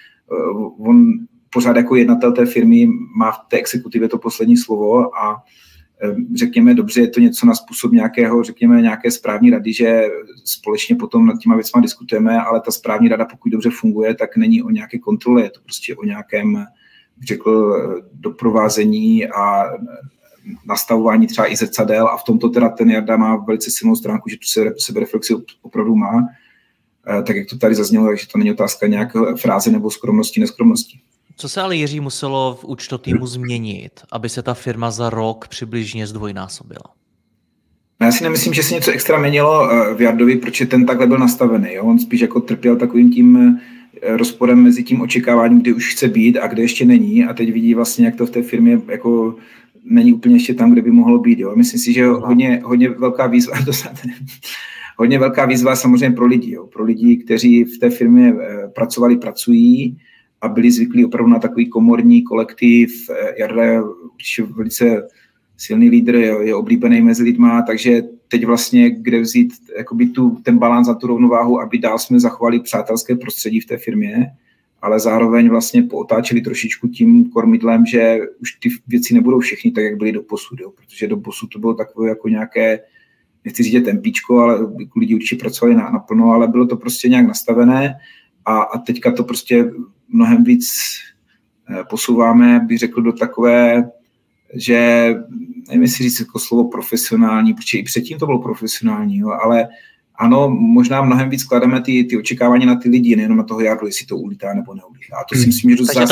on pořád jako jednatel té firmy má v té exekutivě to poslední slovo a řekněme, dobře, je to něco na způsob nějaké správní rady, že společně potom nad těma věcma diskutujeme, ale ta správní rada, pokud dobře funguje, tak není o nějaké kontrole, je to prostě o nějakém, řekl, doprovázení a nastavování třeba i zrcadel a v tomto teda ten Jarda má velice silnou stránku, že tu sebereflexi opravdu má, tak jak to tady zaznělo, takže to není otázka nějaké fráze nebo skromnosti, neskromnosti. Co se ale, Jiří, muselo v účtotýmu změnit, aby se ta firma za rok přibližně zdvojnásobila? Já si nemyslím, že se něco extra měnilo v Jardovi, protože ten takhle byl nastavený. Jo? On spíš jako trpěl takovým tím rozporem mezi tím očekáváním, kdy už chce být a kde ještě není. A teď vidí vlastně, jak to v té firmě jako není úplně ještě tam, kde by mohlo být. Jo? Myslím si, že hodně velká výzva, hodně velká výzva samozřejmě pro lidi. Jo? Pro lidi, kteří v té firmě pracují a byli zvyklí opravdu na takový komorní kolektiv. Jarda je určitě velice silný lídr, je oblíbený mezi lidma, takže teď vlastně kde vzít jakoby ten balans a tu rovnováhu, aby dál jsme zachovali přátelské prostředí v té firmě, ale zároveň vlastně pootáčeli trošičku tím kormidlem, že už ty věci nebudou všechny tak, jak byly doposud, jo? Protože doposud to bylo takové jako nějaké, nechci říct tempíčko, ale lidi určitě pracovali naplno, ale bylo to prostě nějak nastavené a teďka to prostě mnohem víc posouváme, bych řekl, do takové, že nevím, jestli říct jako slovo profesionální, protože i předtím to bylo profesionální, jo, ale ano, možná mnohem víc klademe ty očekávání na ty lidi, nejenom na toho Jardu, jestli to ulítá nebo neulítá. A to si myslím, že to takže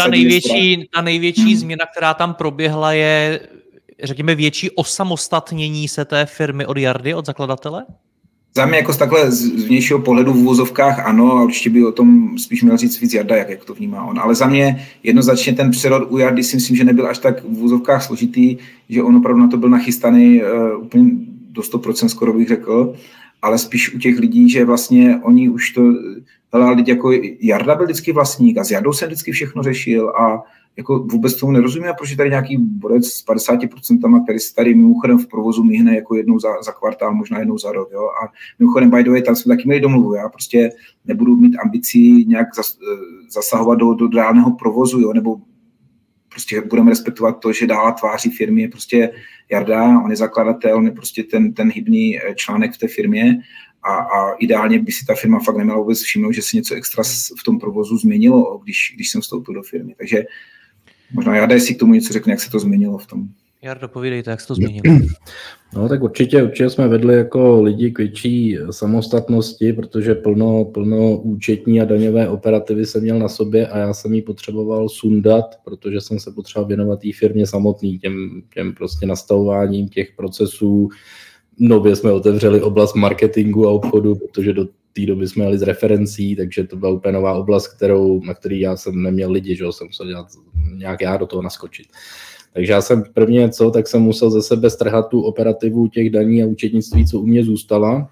ta největší změna, která tam proběhla, je, řekněme, větší osamostatnění se té firmy od Jardy, od zakladatele? Za mě jako z takhle z vnějšího pohledu v uvozovkách ano, a určitě by o tom spíš měl říct víc Jarda, jak to vnímá on. Ale za mě jednoznačně ten přerod u Jardy si myslím, že nebyl až tak v uvozovkách složitý, že on opravdu na to byl nachystaný úplně do 100% skoro bych řekl, ale spíš u těch lidí, že vlastně oni už to, hele, lidi jako Jarda byl vždycky vlastník a s Jardou jsem vždycky všechno řešil a jako vůbec tomu nerozumím, proč je tady nějaký borec s 50%, který se tady mimochodem v provozu míhne jako jednou za kvartál, možná jednou za rok. Jo? A mimochodem, by the way, tam jsme taky měli domluvu. Já prostě nebudu mít ambici nějak zasahovat do reálného provozu, jo? Nebo prostě budeme respektovat to, že dál tváří firmy je prostě Jarda, on je zakladatel, on je prostě ten hybný článek v té firmě a ideálně by si ta firma fakt neměla vůbec všimnout, že se něco extra v tom provozu změnilo, když jsem vstoupil do firmy. Takže možná Jarda, jestli k tomu něco řekne, jak se to změnilo v tom. Jardo, povídejte, jak se to změnilo. No tak určitě jsme vedli jako lidi k větší samostatnosti, protože plno účetní a daňové operativy jsem měl na sobě a já jsem ji potřeboval sundat, protože jsem se potřeboval věnovat té firmě samotný, těm prostě nastavováním těch procesů. Nově jsme otevřeli oblast marketingu a obchodu, protože do té doby jsme jeli z referencí, takže to byla úplně nová oblast, na který já jsem neměl lidi, že jsem musel dělat nějak já do toho naskočit. Takže já jsem prvně tak jsem musel ze sebe strhat tu operativu těch daní a účetnictví, co u mě zůstala.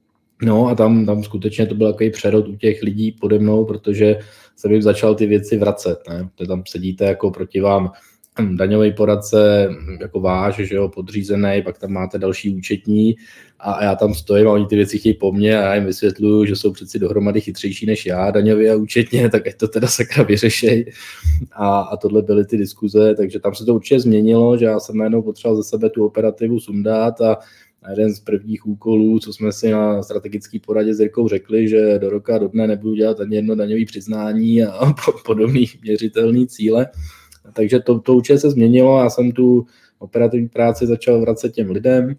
No a tam skutečně to byl takový přerod u těch lidí pode mnou, protože jsem jim začal ty věci vracet. Ne? Protože tam sedíte jako proti vám daňový poradce jako váš, že jo, podřízený, pak tam máte další účetní a já tam stojím a oni ty věci chtějí po mně a já jim vysvětluju, že jsou přeci dohromady chytřejší než já, daňově a účetně, tak ať to teda sakra vyřešej. A tohle byly ty diskuze, takže tam se to určitě změnilo, že já jsem najednou potřeboval ze sebe tu operativu sundat a jeden z prvních úkolů, co jsme si na strategický poradě s Jirkou řekli, že do roka, do dne nebudu dělat ani jedno daňové přiznání a podobný měřitelný cíle. Takže to určitě se změnilo, já jsem tu operativní práci začal vracet těm lidem,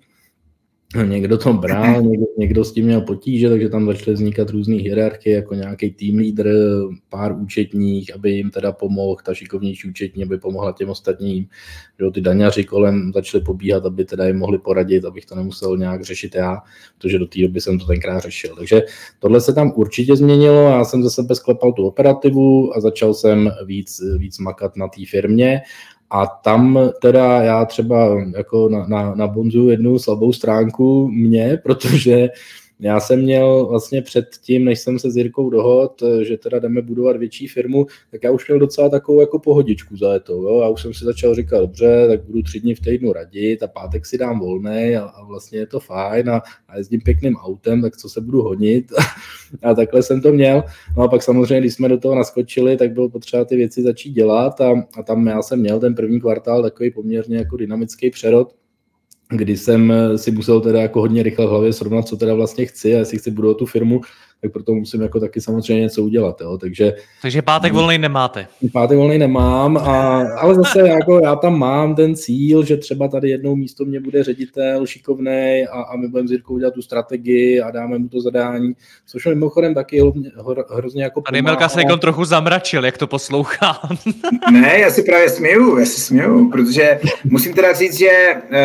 někdo to bral, někdo s tím měl potíže, takže tam začaly vznikat různý hierarchie, jako nějaký team leader, pár účetních, aby jim teda pomohl, ta šikovnější účetní, aby pomohla těm ostatním, že ty daňaři kolem začali pobíhat, aby teda jim mohli poradit, abych to nemusel nějak řešit já, protože do té doby jsem to tenkrát řešil. Takže tohle se tam určitě změnilo, já jsem ze sebe sklepal tu operativu a začal jsem víc makat na té firmě A tam teda já třeba jako nabonzuju jednu slabou stránku mě, protože já jsem měl vlastně předtím, než jsem se s Jirkou dohodl, že teda jdeme budovat větší firmu, tak já už měl docela takovou jako pohodičku zajetou. Jo? Já už jsem si začal říkat, dobře, tak budu 3 dny v týdnu radit a pátek si dám volnej a vlastně je to fajn a jezdím pěkným autem, tak co se budu honit. A takhle jsem to měl. No a pak samozřejmě, když jsme do toho naskočili, tak bylo potřeba ty věci začít dělat a tam já jsem měl ten první kvartál takový poměrně jako dynamický přerod, kdy jsem si musel teda jako hodně rychle v hlavě srovnat, co teda vlastně chci a jestli chci budovat tu firmu, tak proto musím jako taky samozřejmě něco udělat, jo. Takže pátek volnej nemáte. Pátek volnej nemám, ale zase jako já tam mám ten cíl, že třeba tady jednou místo mě bude ředitel šikovnej a my budeme s Jirkou dělat tu strategii a dáme mu to zadání, což mimochodem taky hrozně jako pomáhá. A Emilka se jako trochu zamračil, jak to poslouchá. Ne, já si právě směju, protože musím teda říct, že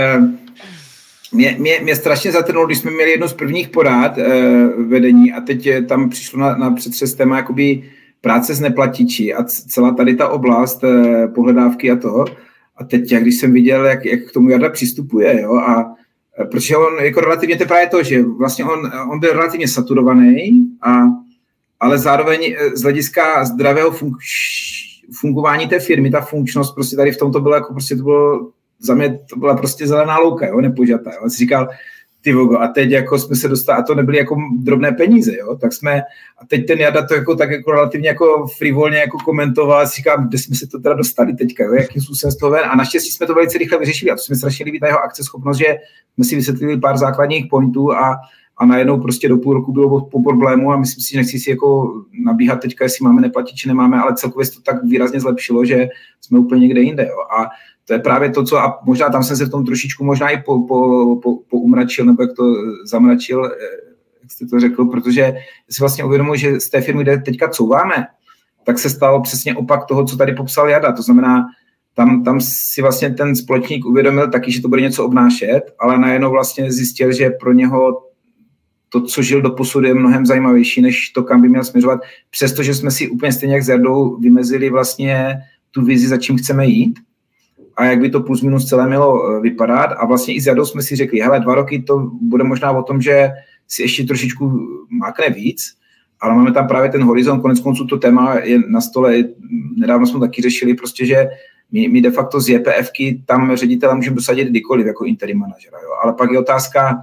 mě strašně zatrnulo, když jsme měli jednu z prvních porád vedení a teď tam přišlo na přetřes téma jakoby práce s neplatiči a celá tady ta oblast pohledávky a toho. A teď, když jsem viděl, jak k tomu Jarda přistupuje, jo, a protože on jako relativně to právě to, že vlastně on byl relativně saturovaný, ale zároveň z hlediska zdravého fungování té firmy, ta funkčnost prostě tady v tom to bylo jako prostě to bylo za mě to byla prostě zelená louka, jo, nepožatá. Jo. On si říkal, ty vogo, a teď jako jsme se dostali, a to nebyly jako drobné peníze, jo, tak jsme, a teď ten Jarda to jako, tak jako relativně jako frivolně jako komentoval, si říkám, kde jsme se to teda dostali teďka, jo, jakým způsobem z toho ven, a naštěstí jsme to velice rychle vyřešili, a to jsme strašně líbí ta jeho akceschopnost, že jsme si vysvětlili pár základních pointů a najednou prostě do půl roku bylo po problému a myslím si, že nechci si jako nabíhat teďka, jestli máme neplatit, či nemáme, ale celkově se to tak výrazně zlepšilo, že jsme úplně někde jinde, jo, a to je právě to, co, a možná tam jsem se v tom trošičku možná i poumračil, nebo jak to zamračil, jak jste to řekl, protože si vlastně uvědomil, že z té firmy, kde teďka couváme, tak se stalo přesně opak toho, co tady popsal Jarda. To znamená, tam si vlastně ten společník uvědomil taky, že to bude něco obnášet, ale najednou vlastně zjistil, že pro něho to, co žil doposud, je mnohem zajímavější, než to, kam by měl směřovat, přestože jsme si úplně stejně jak s Jardou vymezili vlastně tu vizi, za čím chceme jít a jak by to plus minus celé mělo vypadat. A vlastně i s Jardou jsme si řekli, hele, 2 roky to bude možná o tom, že si ještě trošičku mákne víc, ale máme tam právě ten horizont, konec konců to téma je na stole, nedávno jsme taky řešili prostě, že my de facto z JPFky tam ředitele můžeme dosadit kdykoliv jako interim manažera, jo. Ale pak je otázka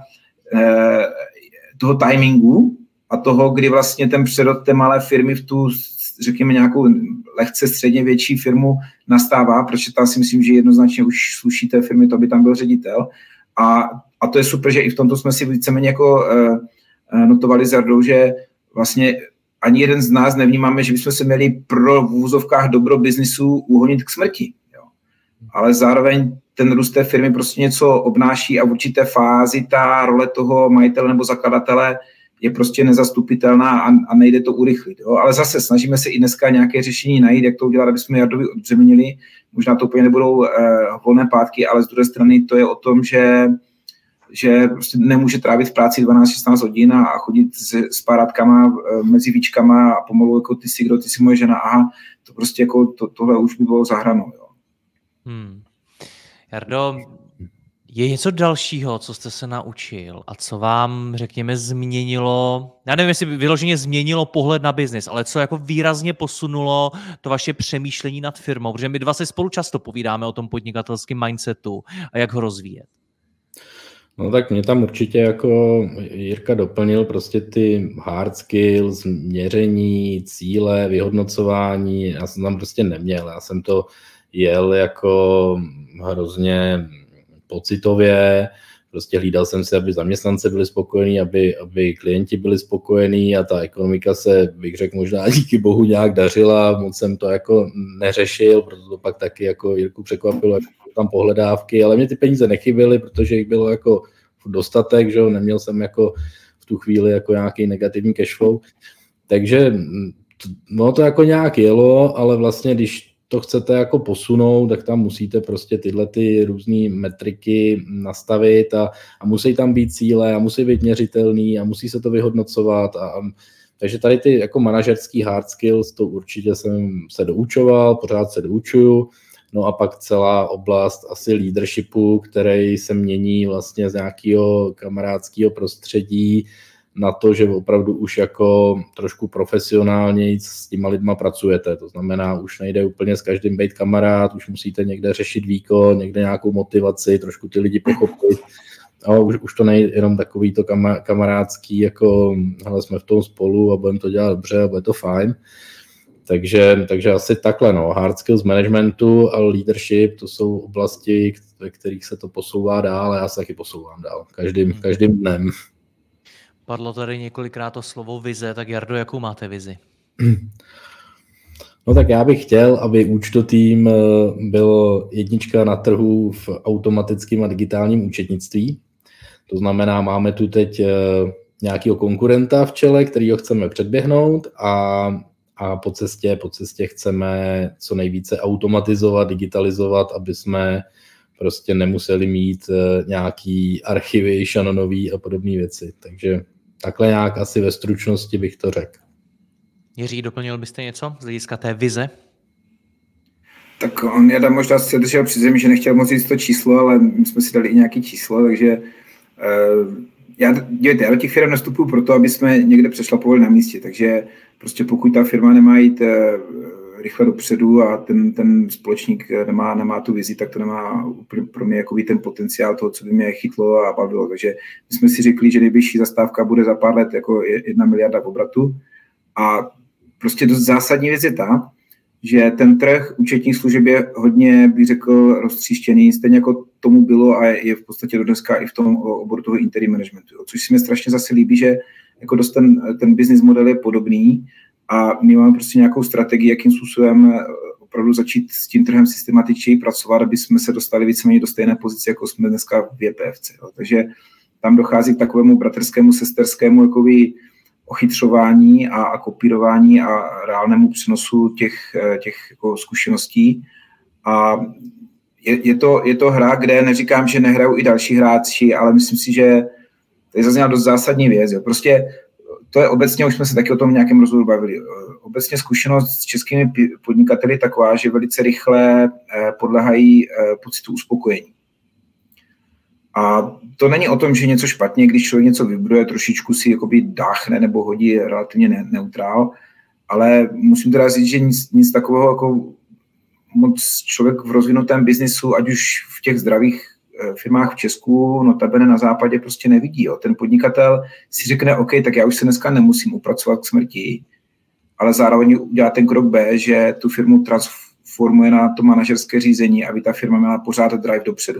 toho timingu a toho, kdy vlastně ten přerod té malé firmy v tu, řekněme, nějakou lehce středně větší firmu nastává, protože tam si myslím, že jednoznačně už sluší té firmy to, aby tam byl ředitel. A to je super, že i v tomto jsme si víceméně jako notovali s Jardou, že vlastně ani jeden z nás nevnímáme, že bychom se měli pro v úvozovkách dobro biznisu uhonit k smrti. Jo. Ale zároveň ten růst té firmy prostě něco obnáší a v určité fázi ta role toho majitele nebo zakladatele je prostě nezastupitelná a nejde to urychlit. Jo? Ale zase snažíme se i dneska nějaké řešení najít, jak to udělat, aby jsme Jardovi odbřemenili. Možná to úplně nebudou volné pátky, ale z druhé strany to je o tom, že prostě nemůže trávit v práci 12-16 hodin a chodit s párátkama mezi víčkama a pomalu jako ty si moje žena, aha, to prostě jako tohle už by bylo za hranou. Jo. Jardo, je něco dalšího, co jste se naučil a co vám, řekněme, změnilo, já nevím, jestli vyloženě změnilo pohled na biznis, ale co jako výrazně posunulo to vaše přemýšlení nad firmou, protože my dva se spolu často povídáme o tom podnikatelském mindsetu a jak ho rozvíjet. No tak mě tam určitě jako Jirka doplnil prostě ty hard skills, měření, cíle, vyhodnocování, já jsem tam prostě neměl, já jsem to jel jako hrozně pocitově, prostě hlídal jsem si, aby zaměstnanci byli spokojení, aby klienti byli spokojení a ta ekonomika se, bych řekl, možná díky bohu nějak dařila, moc jsem to jako neřešil, proto to pak taky jako Jirku překvapilo, jako tam pohledávky, ale mě ty peníze nechyběly, protože jich bylo jako dostatek, že jo, neměl jsem jako v tu chvíli jako nějaký negativní cashflow, takže no to jako nějak jelo, ale vlastně když to chcete jako posunout, tak tam musíte prostě tyhle ty různé metriky nastavit a musí tam být cíle a musí být měřitelný a musí se to vyhodnocovat. Takže tady ty jako manažerský hard skills, to určitě jsem se doučoval, pořád se doučuju. No a pak celá oblast asi leadershipu, který se mění vlastně z nějakého kamarádského prostředí na to, že opravdu už jako trošku profesionálně s těma lidma pracujete. To znamená, už nejde úplně s každým být kamarád, už musíte někde řešit výkon, někde nějakou motivaci, trošku ty lidi pochopit. A už to nejde jenom takový to kamarádský, jako hele, jsme v tom spolu a budeme to dělat dobře a bude to fajn. Takže asi takhle, no. Hard skills managementu a leadership, to jsou oblasti, ve kterých se to posouvá dál a já se taky posouvám dál. Každým dnem. Padlo tady několikrát to slovo vize, tak Jardo, jakou máte vizi? No tak já bych chtěl, aby účtotým byl jednička na trhu v automatickém a digitálním účetnictví. To znamená, máme tu teď nějakého konkurenta v čele, kterýho chceme předběhnout a po cestě chceme co nejvíce automatizovat, digitalizovat, aby jsme prostě nemuseli mít nějaký archivy, šanonový a podobné věci. Takže takhle nějak asi ve stručnosti bych to řekl. Jiří, doplnil byste něco z hlediska té vize? Tak on Jada možná se držel při zemi, že nechtěl moc říct to číslo, ale my jsme si dali i nějaké číslo, takže já do těch firm nastupuju proto, aby jsme někde přešlapovali na místě, takže prostě pokud ta firma nemá jít rychle dopředu a ten společník nemá tu vizi, tak to nemá pro mě jakoby ten potenciál toho, co by mě chytlo a bavilo. Takže my jsme si řekli, že nejbližší zastávka bude za pár let jako 1 miliarda v obratu a prostě dost zásadní věc je ta, že ten trh účetních služeb je hodně, bych řekl, roztříštěný, stejně jako tomu bylo a je v podstatě do dneska i v tom oboru toho interim managementu. Což si mi strašně zase líbí, že jako dost ten business model je podobný a my máme prostě nějakou strategii, jakým způsobem opravdu začít s tím trhem systematičněji pracovat, aby jsme se dostali víceméně do stejné pozice, jako jsme dneska v JPFC. Takže tam dochází k takovému bratrskému, sesterskému jakoby ochytřování a kopírování a reálnému přenosu těch jako zkušeností. A je to hra, kde neříkám, že nehrajou i další hráči, ale myslím si, že to je zazněla dost zásadní věc. Jo. Prostě to je obecně, už jsme se taky o tom v nějakém rozhovoru bavili, obecně zkušenost s českými podnikateli je taková, že velice rychle podléhají pocitu uspokojení. A to není o tom, že něco špatně, když člověk něco vybuduje, trošičku si jakoby dáchne nebo hodí relativně neutrál, ale musím teda říct, že nic takového jako moc člověk v rozvinutém biznisu, ať už v těch zdravých firmách v Česku, notabene na západě prostě nevidí. Jo. Ten podnikatel si řekne, OK, tak já už se dneska nemusím upracovat k smrti, ale zároveň udělá ten krok B, že tu firmu transformuje na to manažerské řízení, aby ta firma měla pořád drive dopředu.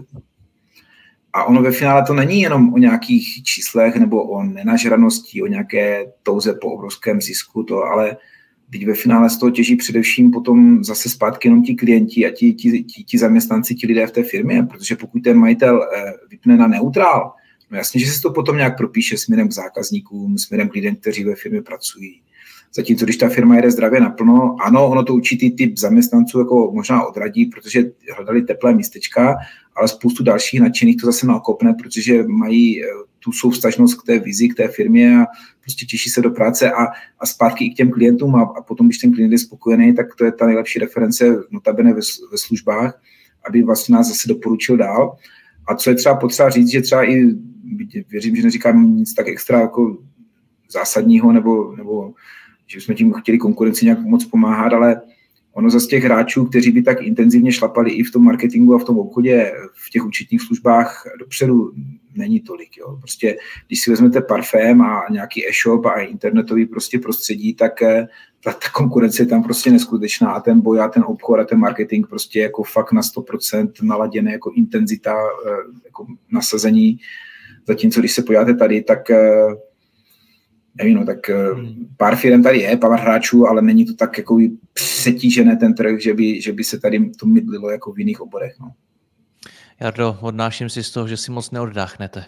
A ono ve finále to není jenom o nějakých číslech nebo o nenažranosti, o nějaké touze po obrovském zisku, ale teď ve finále z toho těží především potom zase zpátky jenom ti klienti a ti zaměstnanci, ti lidé v té firmě, protože pokud ten majitel vypne na neutrál, no jasně, že se to potom nějak propíše směrem k zákazníkům, směrem k lidem, kteří ve firmě pracují. Zatímco, když ta firma jede zdravě naplno, ano, ono to určitý typ zaměstnanců jako možná odradí, protože hledali teplé místečka, ale spoustu dalších nadšených to zase naokopne, protože mají tu souvztažnost k té vizi, k té firmě a prostě těší se do práce a zpátky i k těm klientům a potom, když ten klient je spokojený, tak to je ta nejlepší reference notabene ve službách, aby vlastně nás zase doporučil dál. A co je třeba potřeba říct, že třeba i, věřím, že neříkám nic tak extra jako zásadního, nebo že jsme tím chtěli konkurenci nějak moc pomáhat, ale ono zase těch hráčů, kteří by tak intenzivně šlapali i v tom marketingu a v tom obchodě, v těch účetních službách dopředu, není tolik. Jo. Prostě, když si vezmete parfém a nějaký e-shop a internetový prostě prostředí, tak ta konkurence je tam prostě neskutečná a ten boj a ten obchod a ten marketing prostě jako fakt na 100% naladěné jako intenzita, jako nasazení. Zatímco, když se podíváte tady, tak nevím, no, tak pár firm tady je, pár hráčů, ale není to tak jako přetížené ten trh, že by se tady to mydlilo jako v jiných oborech. No. Jardo, odnáším si z toho, že si moc neoddáchnete.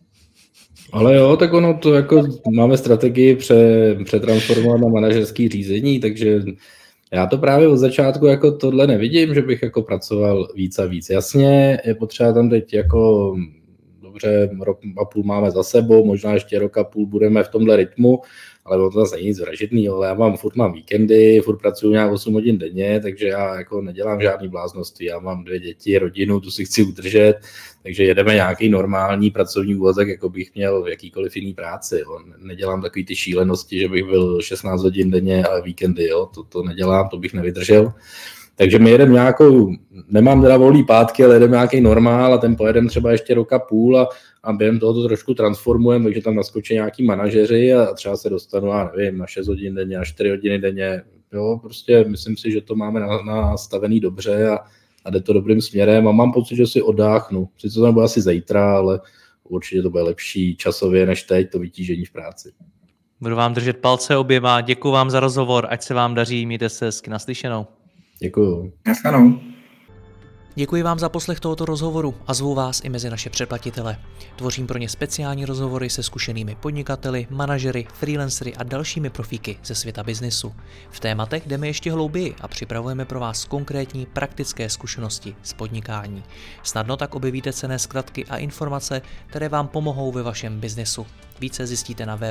Ale jo, tak ono to jako máme strategii přetransformovat na manažerské řízení, takže já to právě od začátku jako tohle nevidím, že bych jako pracoval víc a víc. Jasně, je potřeba tam teď jako dobře, rok a půl máme za sebou, možná ještě rok a půl budeme v tomhle rytmu, ale to zase není nic vražedného, ale já furt mám víkendy, furt pracuji nějak 8 hodin denně, takže já jako nedělám žádný bláznosti, já mám 2 děti, rodinu, tu si chci udržet, takže jedeme nějaký normální pracovní úvazek, jako bych měl v jakýkoliv jiný práci, jo. Nedělám takový ty šílenosti, že bych byl 16 hodin denně a víkendy, jo. To nedělám, to bych nevydržel. Takže my jedeme nějakou, nemám teda volný pátky, ale jedeme nějaký normál a ten pojedeme třeba ještě rok a půl a během toho to trošku transformujeme, takže tam naskočí nějaký manažeři a třeba se dostanu, já nevím, na 6 hodin denně, na 4 hodiny denně. Jo, prostě myslím si, že to máme nastavený dobře a jde to dobrým směrem a mám pocit, že si oddáchnu. Sice to nebude asi zítra, ale určitě to bude lepší časově než teď to vytížení v práci. Budu vám držet palce oběma, děkuji vám za rozhovor, ať se vám daří, mějte se hezky, naslyšenou. Děkuju. Naschledanou. Děkuji vám za poslech tohoto rozhovoru a zvu vás i mezi naše předplatitele. Tvořím pro ně speciální rozhovory se zkušenými podnikateli, manažery, freelancery a dalšími profíky ze světa biznisu. V tématech jdeme ještě hlouběji a připravujeme pro vás konkrétní praktické zkušenosti z podnikání. Snadno tak objevíte cenné zkratky a informace, které vám pomohou ve vašem biznesu. Více zjistíte na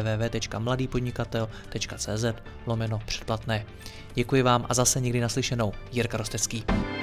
www.mladýpodnikatel.cz/předplatné. Děkuji vám a zase někdy naslyšenou. Jirka Rostecký.